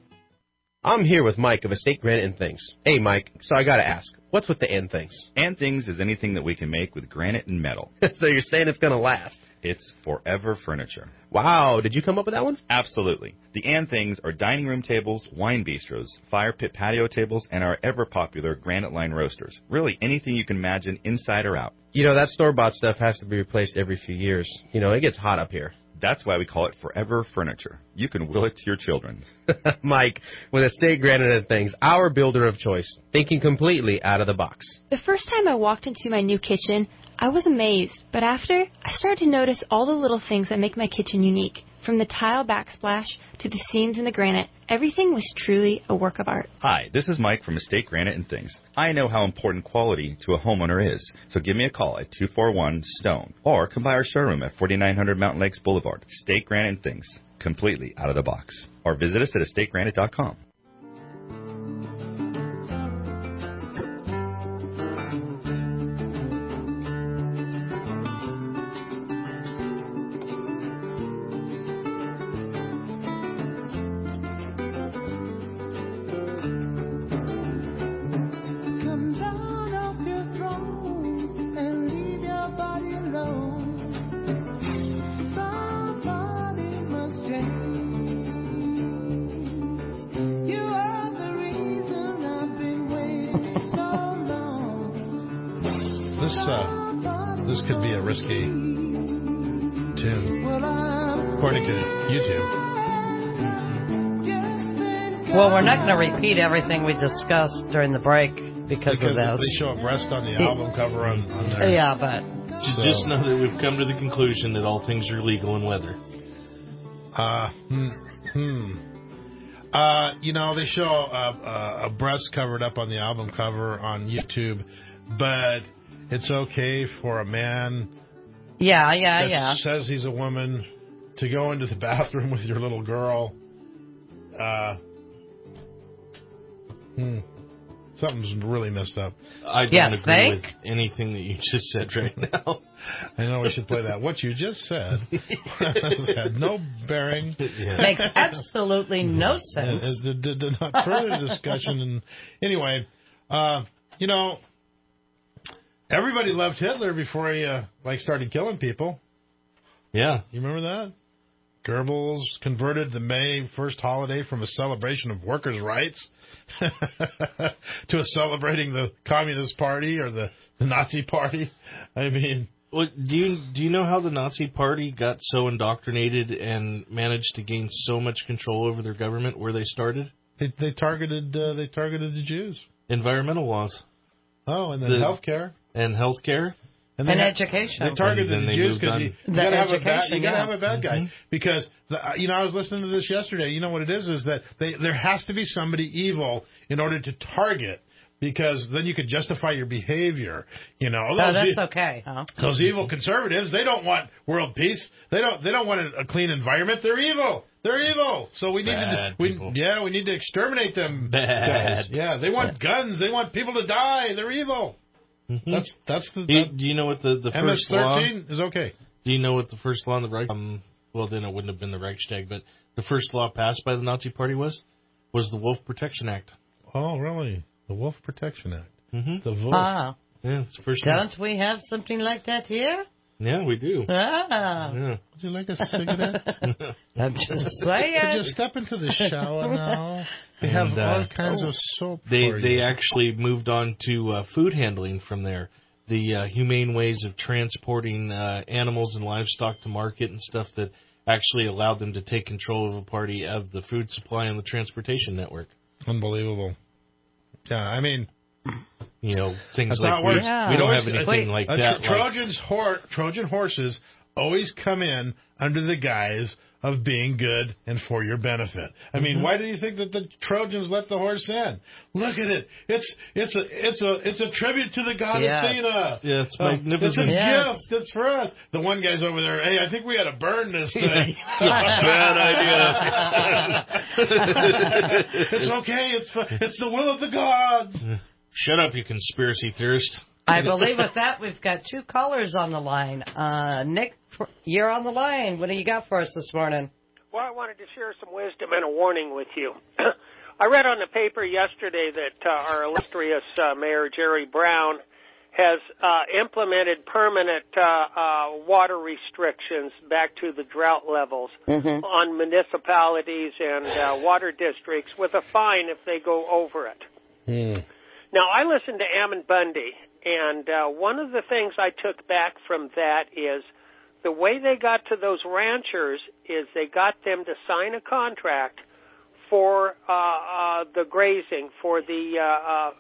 I'm here with Mike of Estate Granite and Things. Hey, Mike, so I got to ask, what's with the and things? And things is anything that we can make with granite and metal. So you're saying it's going to last? It's forever furniture. Wow, did you come up with that one? Absolutely. The and things are dining room tables, wine bistros, fire pit patio tables, and our ever-popular granite line roasters. Really anything you can imagine inside or out. You know, that store-bought stuff has to be replaced every few years. You know, it gets hot up here. That's why we call it forever furniture. You can will it to your children. Mike, with Estate Granite and Things, our builder of choice, thinking completely out of the box. The first time I walked into my new kitchen, I was amazed, but after, I started to notice all the little things that make my kitchen unique. From the tile backsplash to the seams in the granite, everything was truly a work of art. Hi, this is Mike from Estate Granite and Things. I know how important quality to a homeowner is, so give me a call at 241-STONE or come by our showroom at 4900 Mountain Lakes Boulevard. Estate Granite and Things, completely out of the box. Or visit us at estategranite.com. This could be a risky tune, according to YouTube. Well, we're not going to repeat everything we discussed during the break because of this. They show a breast on the album cover on there. Yeah, but... Just know that we've come to the conclusion that all things are legal in leather. You know, they show a breast covered up on the album cover on YouTube, but it's okay for a man that says he's a woman to go into the bathroom with your little girl. Something's really messed up. I don't agree with anything that you just said right now. I know we should play that. What you just said had no bearing. Makes absolutely no sense. It did not further discussion. And anyway, you know, everybody loved Hitler before he started killing people. Yeah. You remember that? Goebbels converted the May 1st holiday from a celebration of workers' rights to a celebrating the Communist Party or the Nazi Party. I mean... Well, do you know how the Nazi Party got so indoctrinated and managed to gain so much control over their government where they started? They targeted the Jews. Environmental laws. Oh, and then healthcare. And healthcare. And education. They targeted the Jews because you got to have a bad guy. Mm-hmm. Because I was listening to this yesterday. You know what it is that there has to be somebody evil in order to target. Because then you could justify your behavior, you know. That's okay. Huh? Those evil conservatives, they don't want world peace. They don't want a clean environment. They're evil. They're evil. So we need we need to exterminate them. Bad guys. Yeah, they want guns. They want people to die. They're evil. Mm-hmm. That's the. Do you know what the first law? MS-13 is okay. Do you know what the first law in the Reich? Well, then it wouldn't have been the Reichstag, but the first law passed by the Nazi Party was the Wolf Protection Act. Oh, really? The Wolf Protection Act. Mm-hmm. The Wolf. Ah. Yeah, it's the first. Don't we have something like that here? Yeah, we do. Ah. Yeah. Would you like a cigarette? I'm just saying. Could you step into the shower now? They have all kinds of soap They actually moved on to food handling from there. The humane ways of transporting animals and livestock to market and stuff that actually allowed them to take control of a party of the food supply and the transportation network. Unbelievable. Yeah, I mean, you know, things that's like we don't have anything like that. Trojan horses always come in under the guise of being good and for your benefit. I mean, why do you think that the Trojans let the horse in? Look at it. It's a tribute to the god Athena. Yeah, it's magnificent. It's a gift. It's for us. The one guy's over there. Hey, I think we got to burn this thing. Bad idea. It's okay. It's the will of the gods. Shut up, you conspiracy theorist. I believe with that, we've got two callers on the line. Nick, you're on the line. What do you got for us this morning? Well, I wanted to share some wisdom and a warning with you. I read on the paper yesterday that our illustrious Mayor Jerry Brown has implemented permanent water restrictions back to the drought levels on municipalities and water districts with a fine if they go over it. Now, I listened to Ammon Bundy, and one of the things I took back from that is the way they got to those ranchers is they got them to sign a contract for the grazing, for the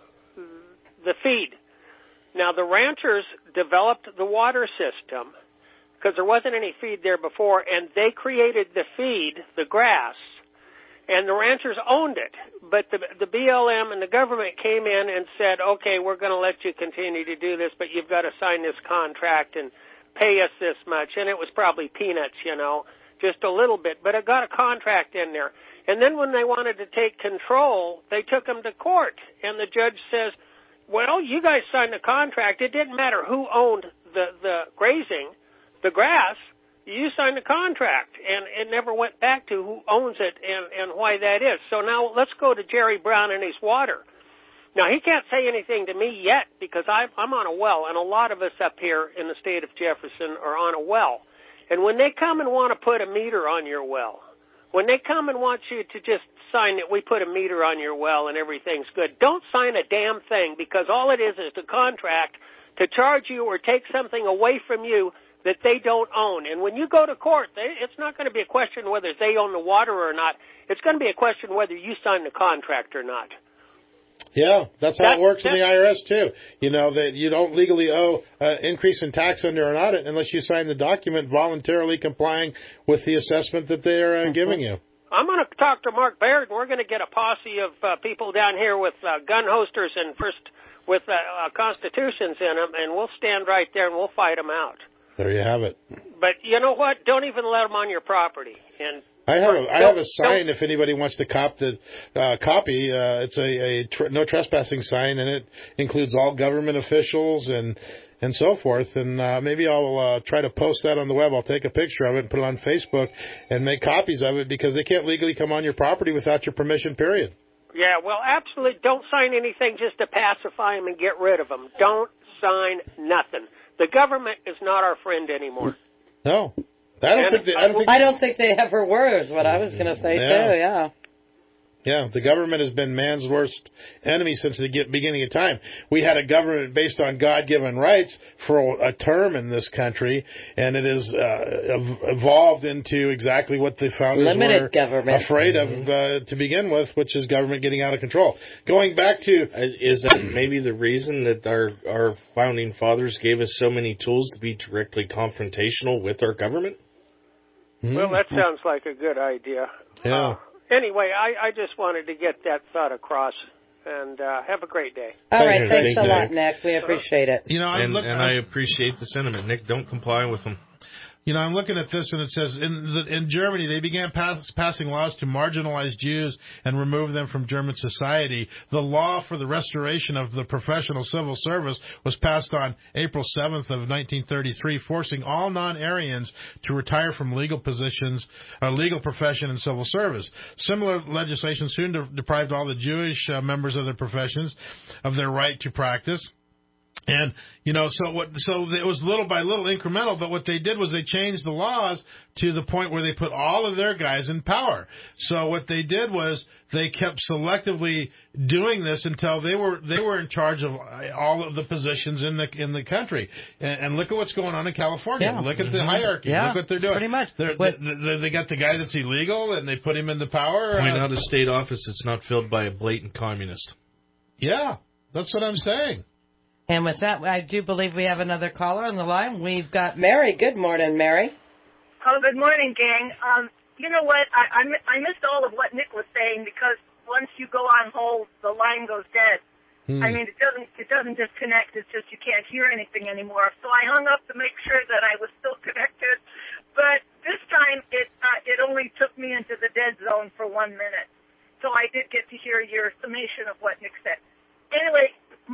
feed. Now, the ranchers developed the water system because there wasn't any feed there before, and they created the feed, the grass, and the ranchers owned it. But the BLM and the government came in and said, okay, we're going to let you continue to do this, but you've got to sign this contract and pay us this much. And it was probably peanuts, you know, just a little bit. But it got a contract in there. And then when they wanted to take control, they took them to court. And the judge says, well, you guys signed the contract. It didn't matter who owned the grazing, the grass. You signed the contract, and it never went back to who owns it and why that is. So now let's go to Jerry Brown and his water. Now, he can't say anything to me yet because I'm on a well, and a lot of us up here in the state of Jefferson are on a well. And when they come and want to put a meter on your well, when they come and want you to just sign that we put a meter on your well and everything's good, don't sign a damn thing because all it is a contract to charge you or take something away from you that they don't own. And when you go to court, it's not going to be a question whether they own the water or not. It's going to be a question whether you sign the contract or not. Yeah, that's how it works in the IRS, too. You know, that you don't legally owe an increase in tax under an audit unless you sign the document voluntarily complying with the assessment that they're giving you. I'm going to talk to Mark Baird, and we're going to get a posse of people down here with gun holsters and with constitutions in them, and we'll stand right there and we'll fight them out. There you have it. But you know what? Don't even let them on your property. And I have a sign if anybody wants to copy. It's a no trespassing sign, and it includes all government officials and so forth. And maybe I'll try to post that on the web. I'll take a picture of it and put it on Facebook and make copies of it because they can't legally come on your property without your permission, period. Yeah, well, absolutely. Don't sign anything just to pacify them and get rid of them. Don't sign nothing. The government is not our friend anymore. No, I don't think they ever were, is what I was going to say, too, yeah. Yeah, the government has been man's worst enemy since the beginning of time. We had a government based on God-given rights for a term in this country, and it has evolved into exactly what the founders were afraid of to begin with, which is government getting out of control. Going back to... Is that maybe the reason that our founding fathers gave us so many tools to be directly confrontational with our government? Well, that sounds like a good idea. Yeah. Anyway, I just wanted to get that thought across, and have a great day. All right, thanks a lot, Nick. We appreciate it. I appreciate the sentiment. Nick, don't comply with them. You know, I'm looking at this, and it says in Germany they began passing laws to marginalize Jews and remove them from German society. The law for the restoration of the professional civil service was passed on April 7th of 1933, forcing all non-Aryans to retire from legal profession and civil service. Similar legislation soon deprived all the Jewish members of their professions of their right to practice. And, you know, so it was little by little incremental, but what they did was they changed the laws to the point where they put all of their guys in power. So what they did was they kept selectively doing this until they were in charge of all of the positions in the country. And look at what's going on in California. Yeah. Look at the hierarchy. Yeah. Look what they're doing. Pretty much. They got the guy that's illegal and they put him into power. Point out a state office that's not filled by a blatant communist. Yeah, that's what I'm saying. And with that, I do believe we have another caller on the line. We've got Mary. Good morning, Mary. Oh, good morning, gang. You know what? I missed all of what Nick was saying because once you go on hold, the line goes dead. I mean, it doesn't disconnect. It's just you can't hear anything anymore. So I hung up to make sure that I was still connected. But this time, it only took me into the dead zone for 1 minute. So I did get to hear your summation of what Nick said. Anyway,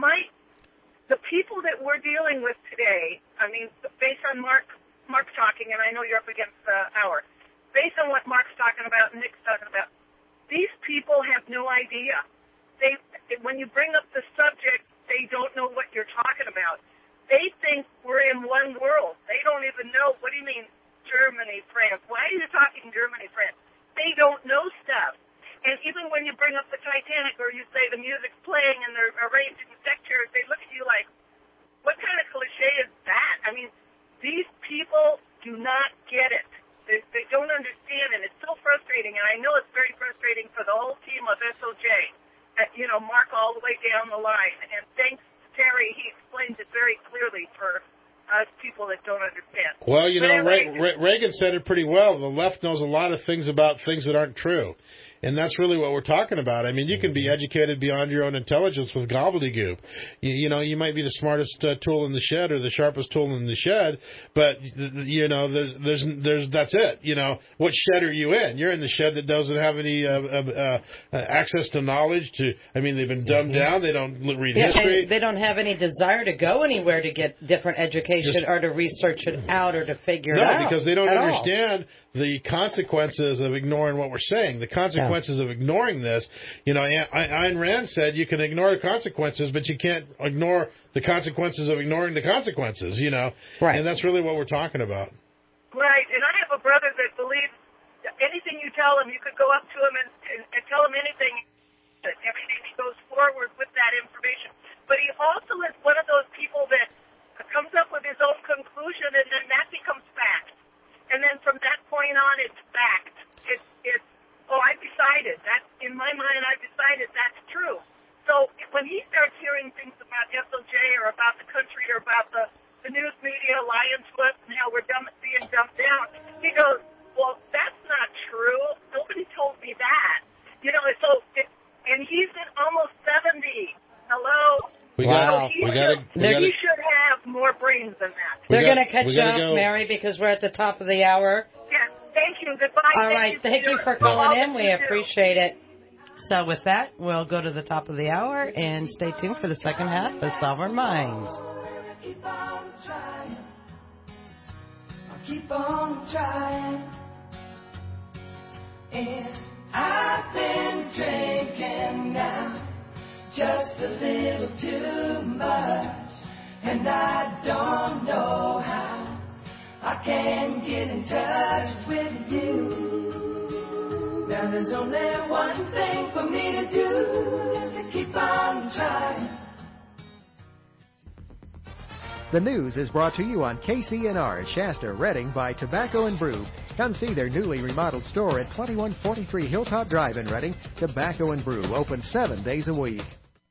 the people that we're dealing with today, I mean, based on Mark's talking, and I know you're up against the hour, based on what Mark's talking about and Nick's talking about, these people have no idea. When you bring up the subject, they don't know what you're talking about. They think we're in one world. They don't even know, what do you mean, Germany, France? Why are you talking Germany, France? They don't know stuff. And even when you bring up the Titanic or you say the music's playing and they're arranged in deck chairs, they look at you like, what kind of cliche is that? I mean, these people do not get it. They don't understand, and it's so frustrating. And I know it's very frustrating for the whole team of SOJ, Mark all the way down the line. And thanks to Terry, he explains it very clearly for us people that don't understand. Well, Reagan said it pretty well. The left knows a lot of things about things that aren't true. And that's really what we're talking about. I mean, you can be educated beyond your own intelligence with gobbledygook. You might be the smartest tool in the shed or the sharpest tool in the shed, but there's that's it. What shed are you in? You're in the shed that doesn't have any access to knowledge. They've been dumbed down. They don't read history. They don't have any desire to go anywhere to get different education or to research it out or to figure it out. No, because they don't understand the consequences of ignoring what we're saying. The consequences of ignoring this, Ayn Rand said you can ignore the consequences, but you can't ignore the consequences of ignoring the consequences, Right. And that's really what we're talking about. Right. And I have a brother that believes anything you tell him, you could go up to him and tell him anything. Everything he goes forward with that information. But he also is one of those people that comes up with his own conclusion, and then that becomes fact. And then from that point on, it's fact. I've decided. In my mind, I've decided that's true. So when he starts hearing things about SOJ or about the country or about the news media lying to us and how we're being dumped down, he goes, well, that's not true. Nobody told me that. And he's at almost 70. Hello? He should have more brains than that. They're going to cut you off, Mary, because we're at the top of the hour. Yeah, thank you. Goodbye. All right, thank you for calling in. We appreciate it. So with that, we'll go to the top of the hour and stay tuned for the second half of Sovereign Minds. Keep on trying. I'll keep on trying. And I've been drinking now. Just a little too much, and I don't know how. I I can get in touch with you. Now there's only one thing for me to do, is to keep on trying. The news is brought to you on KCNR, Shasta, Redding by Tobacco and Brew. Come see their newly remodeled store at 2143 Hilltop Drive in Redding. Tobacco and Brew, open 7 days a week.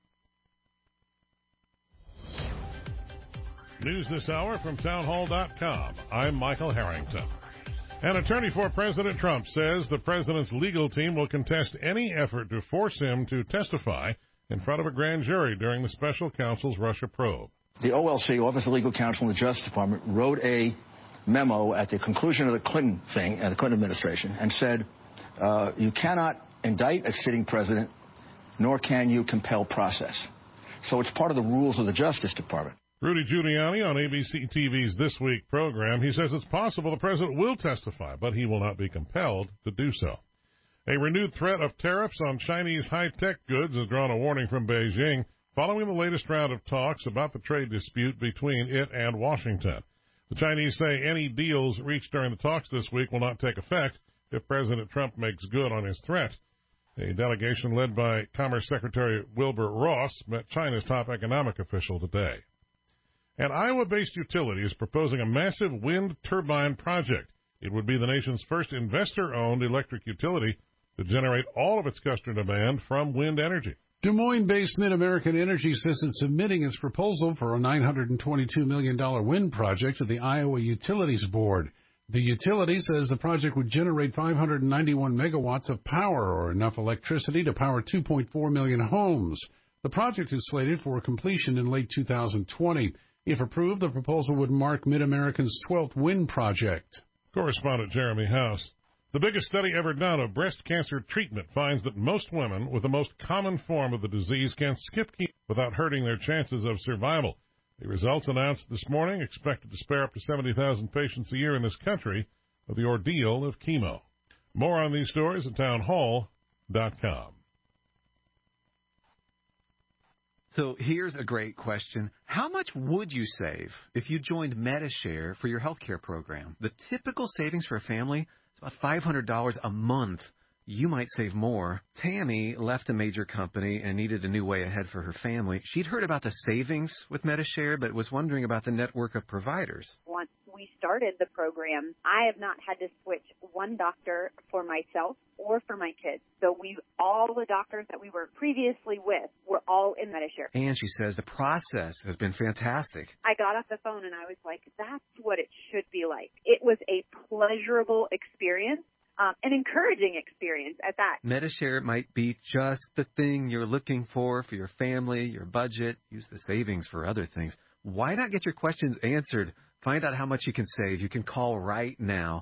News this hour from townhall.com. I'm Michael Harrington. An attorney for President Trump says the president's legal team will contest any effort to force him to testify in front of a grand jury during the special counsel's Russia probe. The OLC, Office of Legal Counsel in the Justice Department, wrote a memo at the conclusion of the Clinton thing, the Clinton administration, and said, you cannot indict a sitting president, nor can you compel process. So it's part of the rules of the Justice Department. Rudy Giuliani on ABC TV's This Week program, he says it's possible the president will testify, but he will not be compelled to do so. A renewed threat of tariffs on Chinese high-tech goods has drawn a warning from Beijing, following the latest round of talks about the trade dispute between it and Washington. The Chinese say any deals reached during the talks this week will not take effect if President Trump makes good on his threat. A delegation led by Commerce Secretary Wilbur Ross met China's top economic official today. An Iowa-based utility is proposing a massive wind turbine project. It would be the nation's first investor-owned electric utility to generate all of its customer demand from wind energy. Des Moines-based Mid-American Energy says it's submitting its proposal for a $922 million wind project to the Iowa Utilities Board. The utility says the project would generate 591 megawatts of power, or enough electricity to power 2.4 million homes. The project is slated for completion in late 2020. If approved, the proposal would mark Mid-American's 12th wind project. Correspondent Jeremy House. The biggest study ever done of breast cancer treatment finds that most women with the most common form of the disease can skip chemo without hurting their chances of survival. The results announced this morning expected to spare up to 70,000 patients a year in this country of the ordeal of chemo. More on these stories at townhall.com. So here's a great question. How much would you save if you joined Medi-Share for your health care program? The typical savings for a family, about $500 a month. You might save more. Tammy left a major company and needed a new way ahead for her family. She'd heard about the savings with Medi-Share, but was wondering about the network of providers. Once we started the program, I have not had to switch one doctor for myself or for my kids. So all the doctors that we were previously with were all in Medi-Share. And she says the process has been fantastic. I got off the phone and I was like, that's what it should be like. It was a pleasurable experience. An encouraging experience at that. Medi-Share might be just the thing you're looking for your family, your budget. Use the savings for other things. Why not get your questions answered? Find out how much you can save. You can call right now.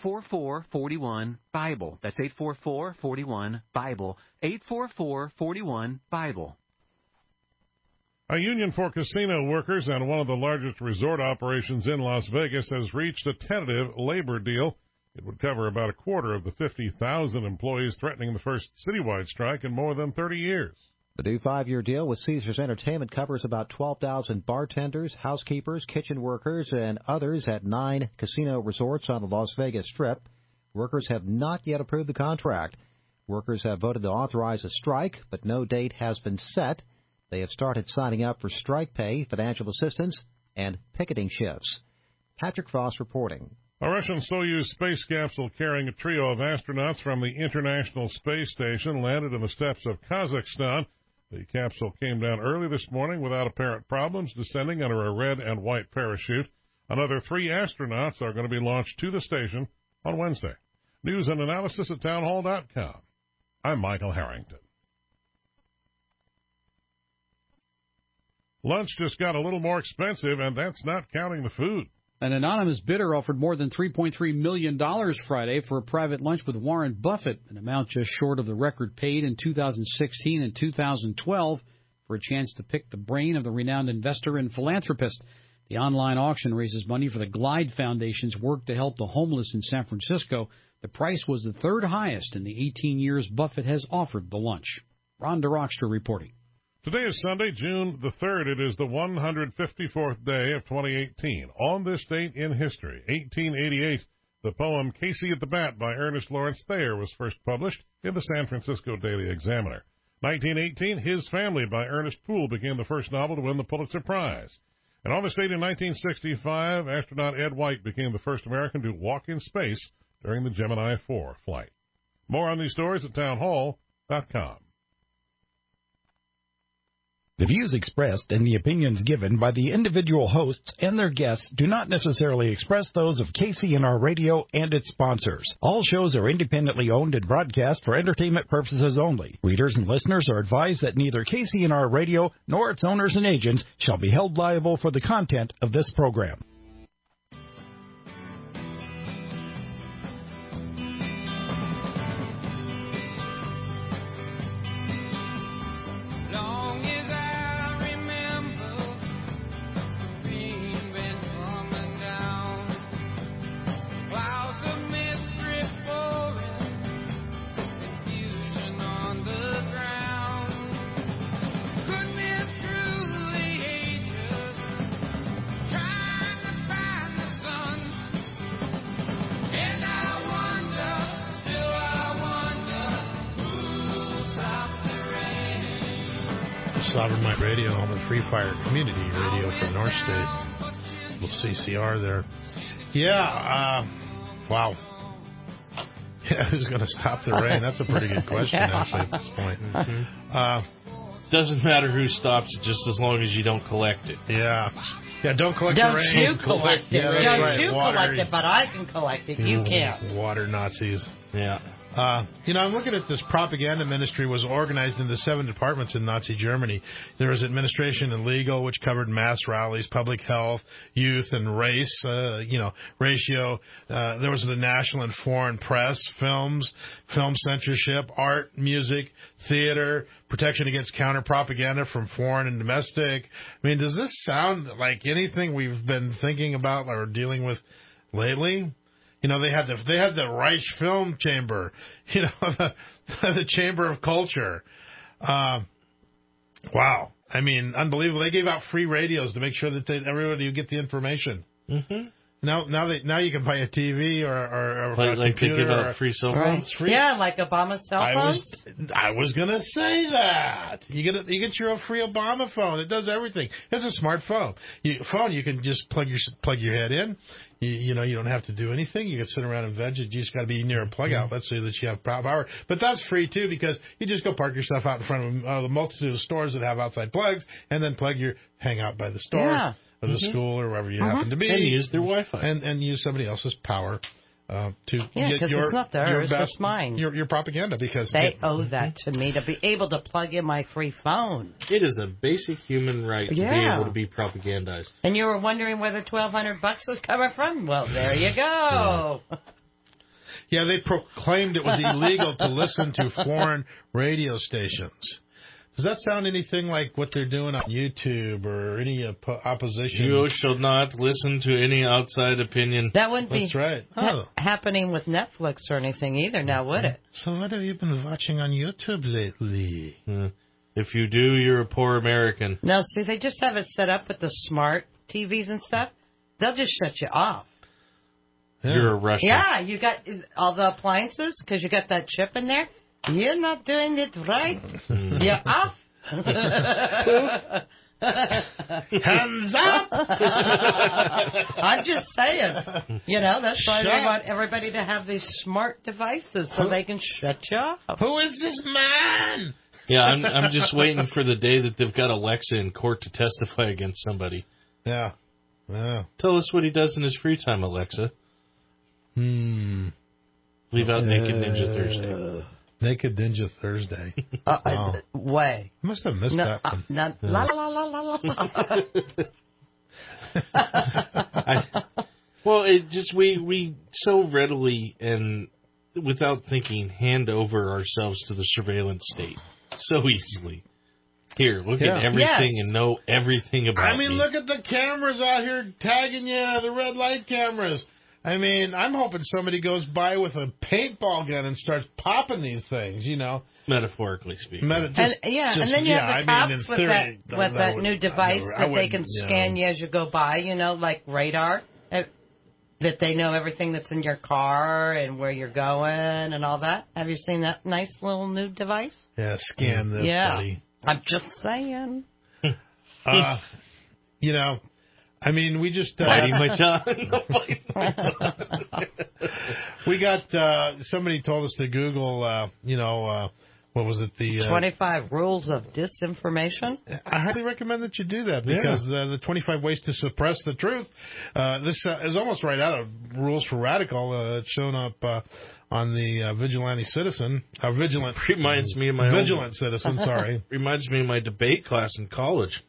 844-41-BIBLE. That's 844-41-BIBLE. 844-41-BIBLE. A union for casino workers and one of the largest resort operations in Las Vegas has reached a tentative labor deal. It would cover about a quarter of the 50,000 employees threatening the first citywide strike in more than 30 years. The new 5-year deal with Caesars Entertainment covers about 12,000 bartenders, housekeepers, kitchen workers, and others at 9 casino resorts on the Las Vegas Strip. Workers have not yet approved the contract. Workers have voted to authorize a strike, but no date has been set. They have started signing up for strike pay, financial assistance, and picketing shifts. Patrick Frost reporting. A Russian Soyuz space capsule carrying a trio of astronauts from the International Space Station landed in the steppes of Kazakhstan. The capsule came down early this morning without apparent problems, descending under a red and white parachute. Another 3 astronauts are going to be launched to the station on Wednesday. News and analysis at townhall.com. I'm Michael Harrington. Lunch just got a little more expensive, and that's not counting the food. An anonymous bidder offered more than $3.3 million Friday for a private lunch with Warren Buffett, an amount just short of the record paid in 2016 and 2012 for a chance to pick the brain of the renowned investor and philanthropist. The online auction raises money for the Glide Foundation's work to help the homeless in San Francisco. The price was the 3rd highest in the 18 years Buffett has offered the lunch. Ron DeRockstra reporting. Today is Sunday, June the 3rd. It is the 154th day of 2018. On this date in history, 1888, the poem Casey at the Bat by Ernest Lawrence Thayer was first published in the San Francisco Daily Examiner. 1918, His Family by Ernest Poole became the first novel to win the Pulitzer Prize. And on this date in 1965, astronaut Ed White became the first American to walk in space during the Gemini 4 flight. More on these stories at townhall.com. The views expressed and the opinions given by the individual hosts and their guests do not necessarily express those of KCNR Radio and its sponsors. All shows are independently owned and broadcast for entertainment purposes only. Readers and listeners are advised that neither KCNR Radio nor its owners and agents shall be held liable for the content of this program. Sovereign Mind Radio, home of Free Fire Community Radio from North State. Little CCR there. Yeah, wow. Yeah, who's going to stop the rain? That's a pretty good question, actually, at this point. Doesn't matter who stops it, just as long as you don't collect it. Yeah. Yeah, don't collect the rain. Don't you collect it. Yeah, don't right. you collect it, but I can collect it. You can't. Water Nazis. Yeah. I'm looking at this propaganda ministry was organized into 7 departments in Nazi Germany. There was administration and legal, which covered mass rallies, public health, youth, and race, ratio. There was the national and foreign press, films, film censorship, art, music, theater, protection against counter-propaganda from foreign and domestic. I mean, does this sound like anything we've been thinking about or dealing with lately? You know, they had the Reich Film Chamber, the Chamber of Culture. Wow. I mean, unbelievable. They gave out free radios to make sure that everybody would get the information. Mm-hmm. Now you can buy a TV or like a computer. They give out free cell phones? Free. Yeah, like Obama's cell phones. I was going to say that. You get your free Obama phone. It does everything. It's a smart phone. You can just plug your head in. You don't have to do anything. You can sit around and veg. You just got to be near a plug outlet so that you have power. But that's free too, because you just go park your stuff out in front of the multitude of stores that have outside plugs, and then hang out by the store or the school or wherever you happen to be, and use their Wi-Fi and use somebody else's power to get because it's not theirs, it's mine. Your propaganda, because they owe that to me to be able to plug in my free phone. It is a basic human right to be able to be propagandized. And you were wondering where the $1,200 was coming from? Well, there you go. Yeah, they proclaimed it was illegal to listen to foreign radio stations. Does that sound anything like what they're doing on YouTube or any opposition? You shall not listen to any outside opinion. That wouldn't That's right. happening with Netflix or anything either, now would it? So what have you been watching on YouTube lately? If you do, you're a poor American. No, see, they just have it set up with the smart TVs and stuff. They'll just shut you off. Yeah. You're a Russian. Yeah, you got all the appliances because you got that chip in there. You're not doing it right. You're off. Hands up! I'm just saying. That's why they want everybody to have these smart devices so they can shut you off. Who is this man? Yeah, I'm just waiting for the day that they've got Alexa in court to testify against somebody. Yeah. Tell us what he does in his free time, Alexa. Leave out Naked Ninja Thursday. Naked Ninja Thursday. Wow. Way. You must have missed that one. La la la la la. Well, it just we so readily and without thinking hand over ourselves to the surveillance state so easily. Here, look at everything and know everything about me. Look at the cameras out here tagging you, the red light cameras. I mean, I'm hoping somebody goes by with a paintball gun and starts popping these things, you know. Metaphorically speaking. And then you have the cops with that new device that they can scan you as you go by, you know, like radar, that they know everything that's in your car and where you're going and all that. Have you seen that nice little new device? Yeah, scan this, buddy. I'm just saying. You know, I mean, we just... biting my tongue. We got... somebody told us to Google, what was it? The 25 rules of disinformation. I highly recommend that you do that because the 25 ways to suppress the truth. This is almost right out of Rules for Radical. It's shown up on the Vigilante Citizen. Vigilant reminds me of my Vigilant Citizen. Sorry, reminds me of my debate class in college.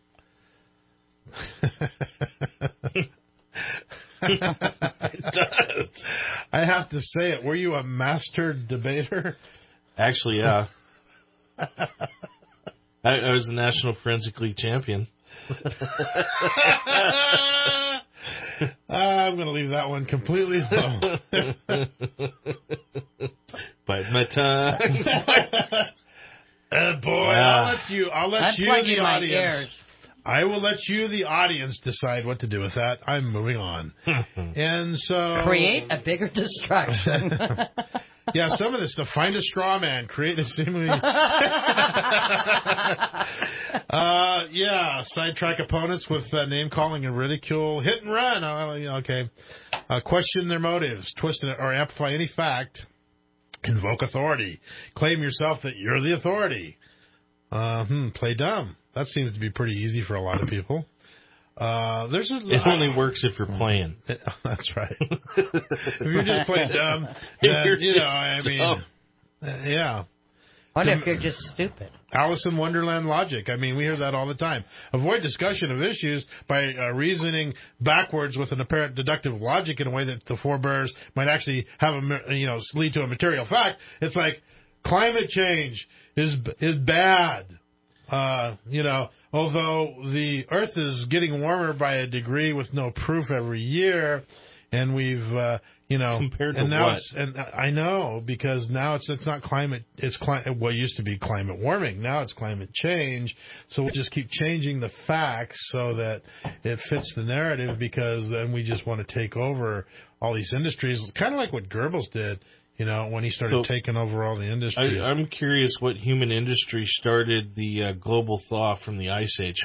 It does. I have to say it. Were you a master debater? Actually, yeah. I was a national forensic league champion. I'm going to leave that one completely alone. Bite my tongue. Boy, I'll let you, the audience. I will let you, the audience, decide what to do with that. I'm moving on. And so... create a bigger distraction. Yeah, some of this stuff. Find a straw man. Create a seemingly... sidetrack opponents with name-calling and ridicule. Hit and run. Okay. Question their motives. Twist or amplify any fact. Invoke authority. Claim yourself that you're the authority. Play dumb. That seems to be pretty easy for a lot of people. It only works if you're playing. That's right. If you're just playing dumb, then, yeah. What if you're just stupid? Alice in Wonderland logic. I mean, we hear that all the time. Avoid discussion of issues by reasoning backwards with an apparent deductive logic in a way that the forebears might actually have lead to a material fact. It's like climate change is bad. Although the Earth is getting warmer by a degree with no proof every year, and we've, compared to and now what? I know, because now it's not climate, what used to be climate warming. Now it's climate change. So we'll just keep changing the facts so that it fits the narrative, because then we just want to take over all these industries. Kind of like what Goebbels did. When he started taking over all the industries. I'm curious what human industry started the global thaw from the Ice Age.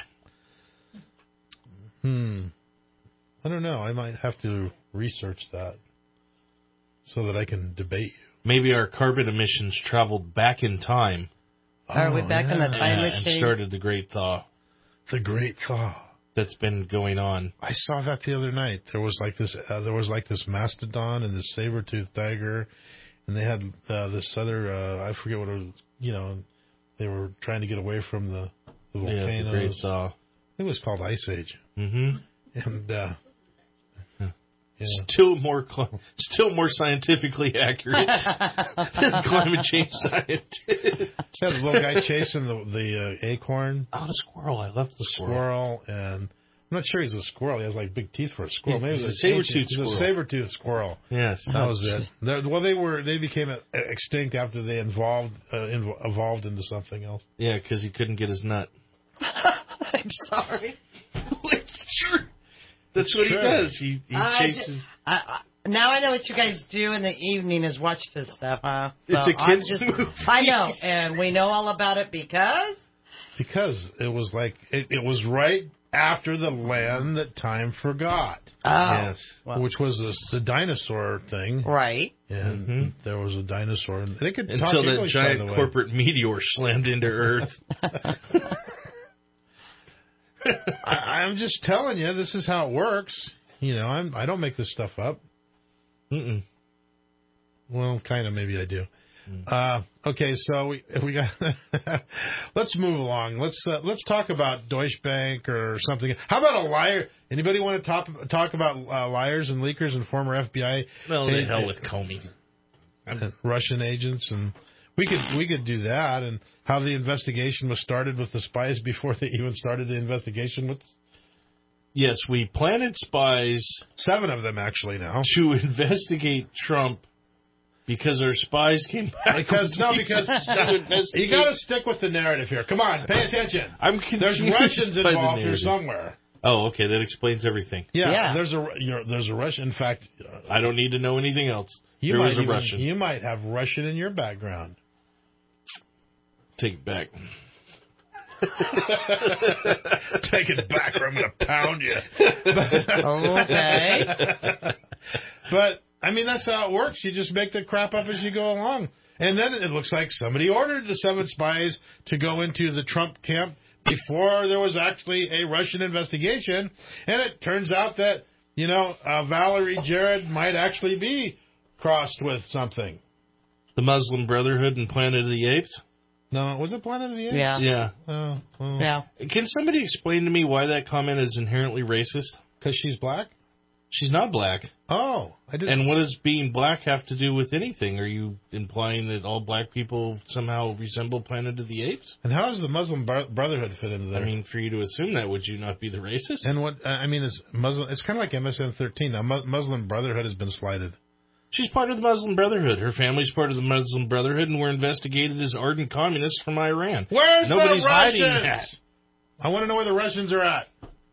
I don't know. I might have to research that so that I can debate you. Maybe our carbon emissions traveled back in time. Are we back in the time machine? And started the Great Thaw. The Great Thaw. That's been going on. I saw that the other night. There was like this mastodon and this saber-toothed tiger. And they had this other, I forget what it was, they were trying to get away from the volcanoes. Yeah, the Great Thaw. I think it was called Ice Age. Mm-hmm. And, Still more scientifically accurate than climate change scientists. Yeah, the little guy chasing the acorn. Oh, the squirrel. I love the squirrel. And I'm not sure he's a squirrel. He has like big teeth for a squirrel. Maybe he's a saber-toothed squirrel. He's a saber-toothed squirrel. Yes, that was it. They became extinct after they evolved into something else. Yeah, because he couldn't get his nut. I'm sorry. It's true. That's what he does. He chases. Now I know what you guys do in the evening is watch this stuff, huh? So it's a kid's movie. I know, and we know all about it because it was like it was right after the land that time forgot. Oh. Yes. Well, which was the dinosaur thing. Right. And there was a dinosaur. And they could until that giant corporate meteor slammed into Earth. I'm just telling you, this is how it works. I don't make this stuff up. Mm-mm. Well, kind of, maybe I do. Okay, so we got. Let's move along. Let's talk about Deutsche Bank or something. How about a liar? Anybody want to talk about liars and leakers and former FBI? Well, the hell with Comey. Russian agents, and we could do that, and how the investigation was started with the spies before they even started the investigation with. Yes, we planted spies. 7 of them, actually, now. To investigate Trump because our spies came back. Because you got to stick with the narrative here. Come on, pay attention. I'm confused. There's Russians involved here somewhere. Oh, okay, that explains everything. Yeah. There's a Russian. In fact, I don't need to know anything else. There was a Russian. You might have Russian in your background. Take it back. Take it back or I'm going to pound you. Okay. But, I mean, that's how it works. You just make the crap up as you go along. And then it looks like somebody ordered the 7 spies to go into the Trump camp before there was actually a Russian investigation. And it turns out that, Valerie Jarrett might actually be crossed with something. The Muslim Brotherhood and Planet of the Apes? No, was it Planet of the Apes? Yeah. Oh. Yeah. Can somebody explain to me why that comment is inherently racist? Because she's black? She's not black. Oh, I didn't. And what does being black have to do with anything? Are you implying that all black people somehow resemble Planet of the Apes? And how does the Muslim Brotherhood fit into there? I mean, for you to assume that, would you not be the racist? And what is Muslim? It's kind of like MSN13. Now, Muslim Brotherhood has been slighted. She's part of the Muslim Brotherhood. Her family's part of the Muslim Brotherhood, and we're investigated as ardent communists from Iran. Where's Nobody's the Russians? hiding that. I want to know where the Russians are at.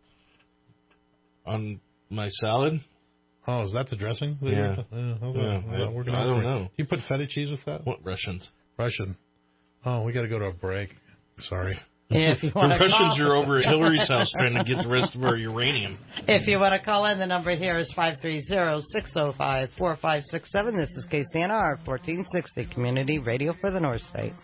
On my salad. Oh, is that the dressing? Yeah. I don't know. You put feta cheese with that? What Russians? Russian. Oh, we got to go to a break. Sorry. If you the Russians are over at Hillary's house trying to get the rest of our uranium. If you want to call in, the number here is 530-605-4567. This is KCNR 1460 Community Radio for the North State.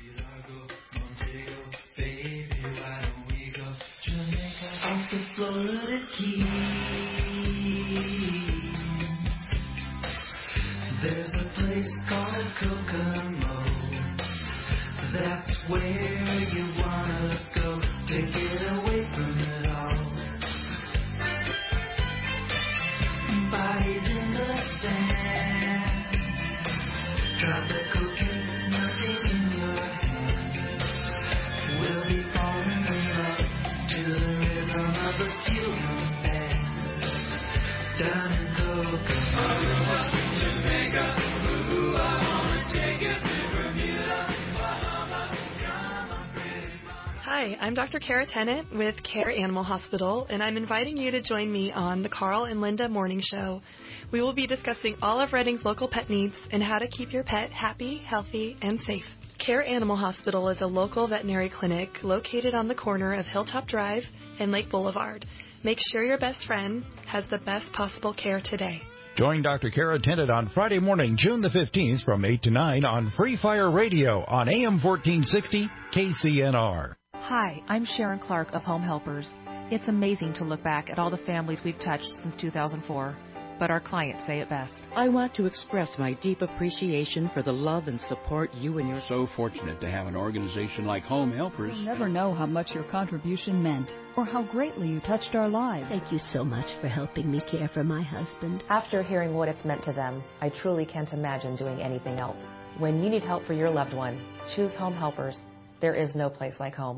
There's a place called Kokomo. That's where you wanna go to get away from it all. Bodies in the sand, tropical trees, nothing in your hand. We'll be falling in love to the rhythm of a funeral band down in Kokomo. Hi, I'm Dr. Kara Tennant with Care Animal Hospital, and I'm inviting you to join me on the Carl and Linda Morning Show. We will be discussing all of Reading's local pet needs and how to keep your pet happy, healthy, and safe. Care Animal Hospital is a local veterinary clinic located on the corner of Hilltop Drive and Lake Boulevard. Make sure your best friend has the best possible care today. Join Dr. Kara Tennant on Friday morning, June the 15th from 8 to 9 on Free Fire Radio on AM 1460 KCNR. Hi, I'm Sharon Clark of Home Helpers. It's amazing to look back at all the families we've touched since 2004, but our clients say it best. I want to express my deep appreciation for the love and support you and your... So fortunate to have an organization like Home Helpers. You'll never know how much your contribution meant or how greatly you touched our lives. Thank you so much for helping me care for my husband. After hearing what it's meant to them, I truly can't imagine doing anything else. When you need help for your loved one, choose Home Helpers. There is no place like home.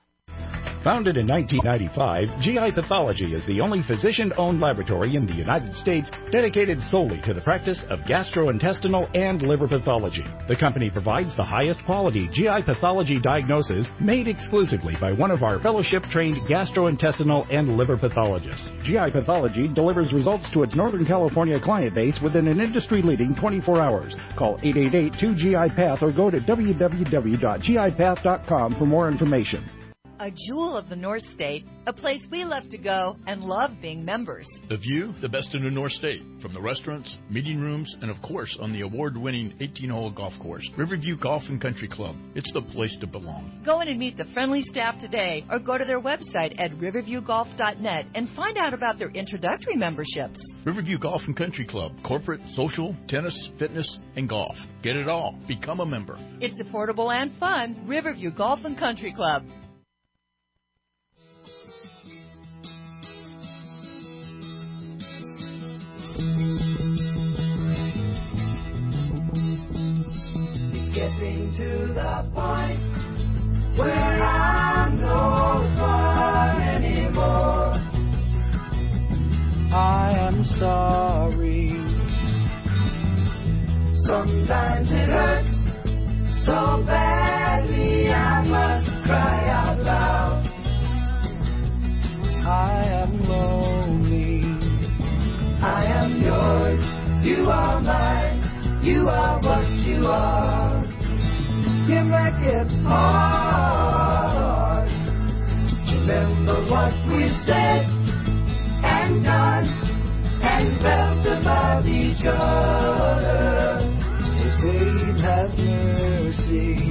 Founded in 1995, GI Pathology is the only physician-owned laboratory in the United States dedicated solely to the practice of gastrointestinal and liver pathology. The company provides the highest quality GI pathology diagnosis made exclusively by one of our fellowship-trained gastrointestinal and liver pathologists. GI Pathology delivers results to its Northern California client base within an industry-leading 24 hours. Call 888-2GI-PATH or go to www.gipath.com for more information. A jewel of the North State, a place we love to go and love being members. The view, the best in the North State, from the restaurants, meeting rooms, and of course on the award-winning 18-hole golf course, Riverview Golf and Country Club. It's the place to belong. Go in and meet the friendly staff today or go to their website at riverviewgolf.net and find out about their introductory memberships. Riverview Golf and Country Club, corporate, social, tennis, fitness, and golf. Get it all. Become a member. It's affordable and fun. Riverview Golf and Country Club. It's getting to the point where I'm no fun anymore. I am sorry. Sometimes it hurts so badly I must cry out loud. I am lonely. I am yours. You are mine. You are what you are. You make it hard. Remember what we said and done and felt about each other. Babe, have mercy.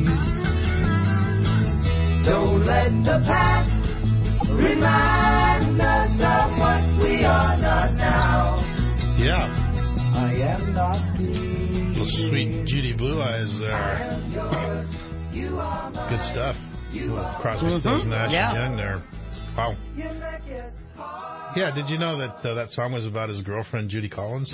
Don't let the past remind us of what we are not now. Yeah. I am not Little sweet Judy Blue Eyes there. Good stuff. Crosby, Stills, Nash and Young there. Wow. Yeah, did you know that that song was about his girlfriend, Judy Collins?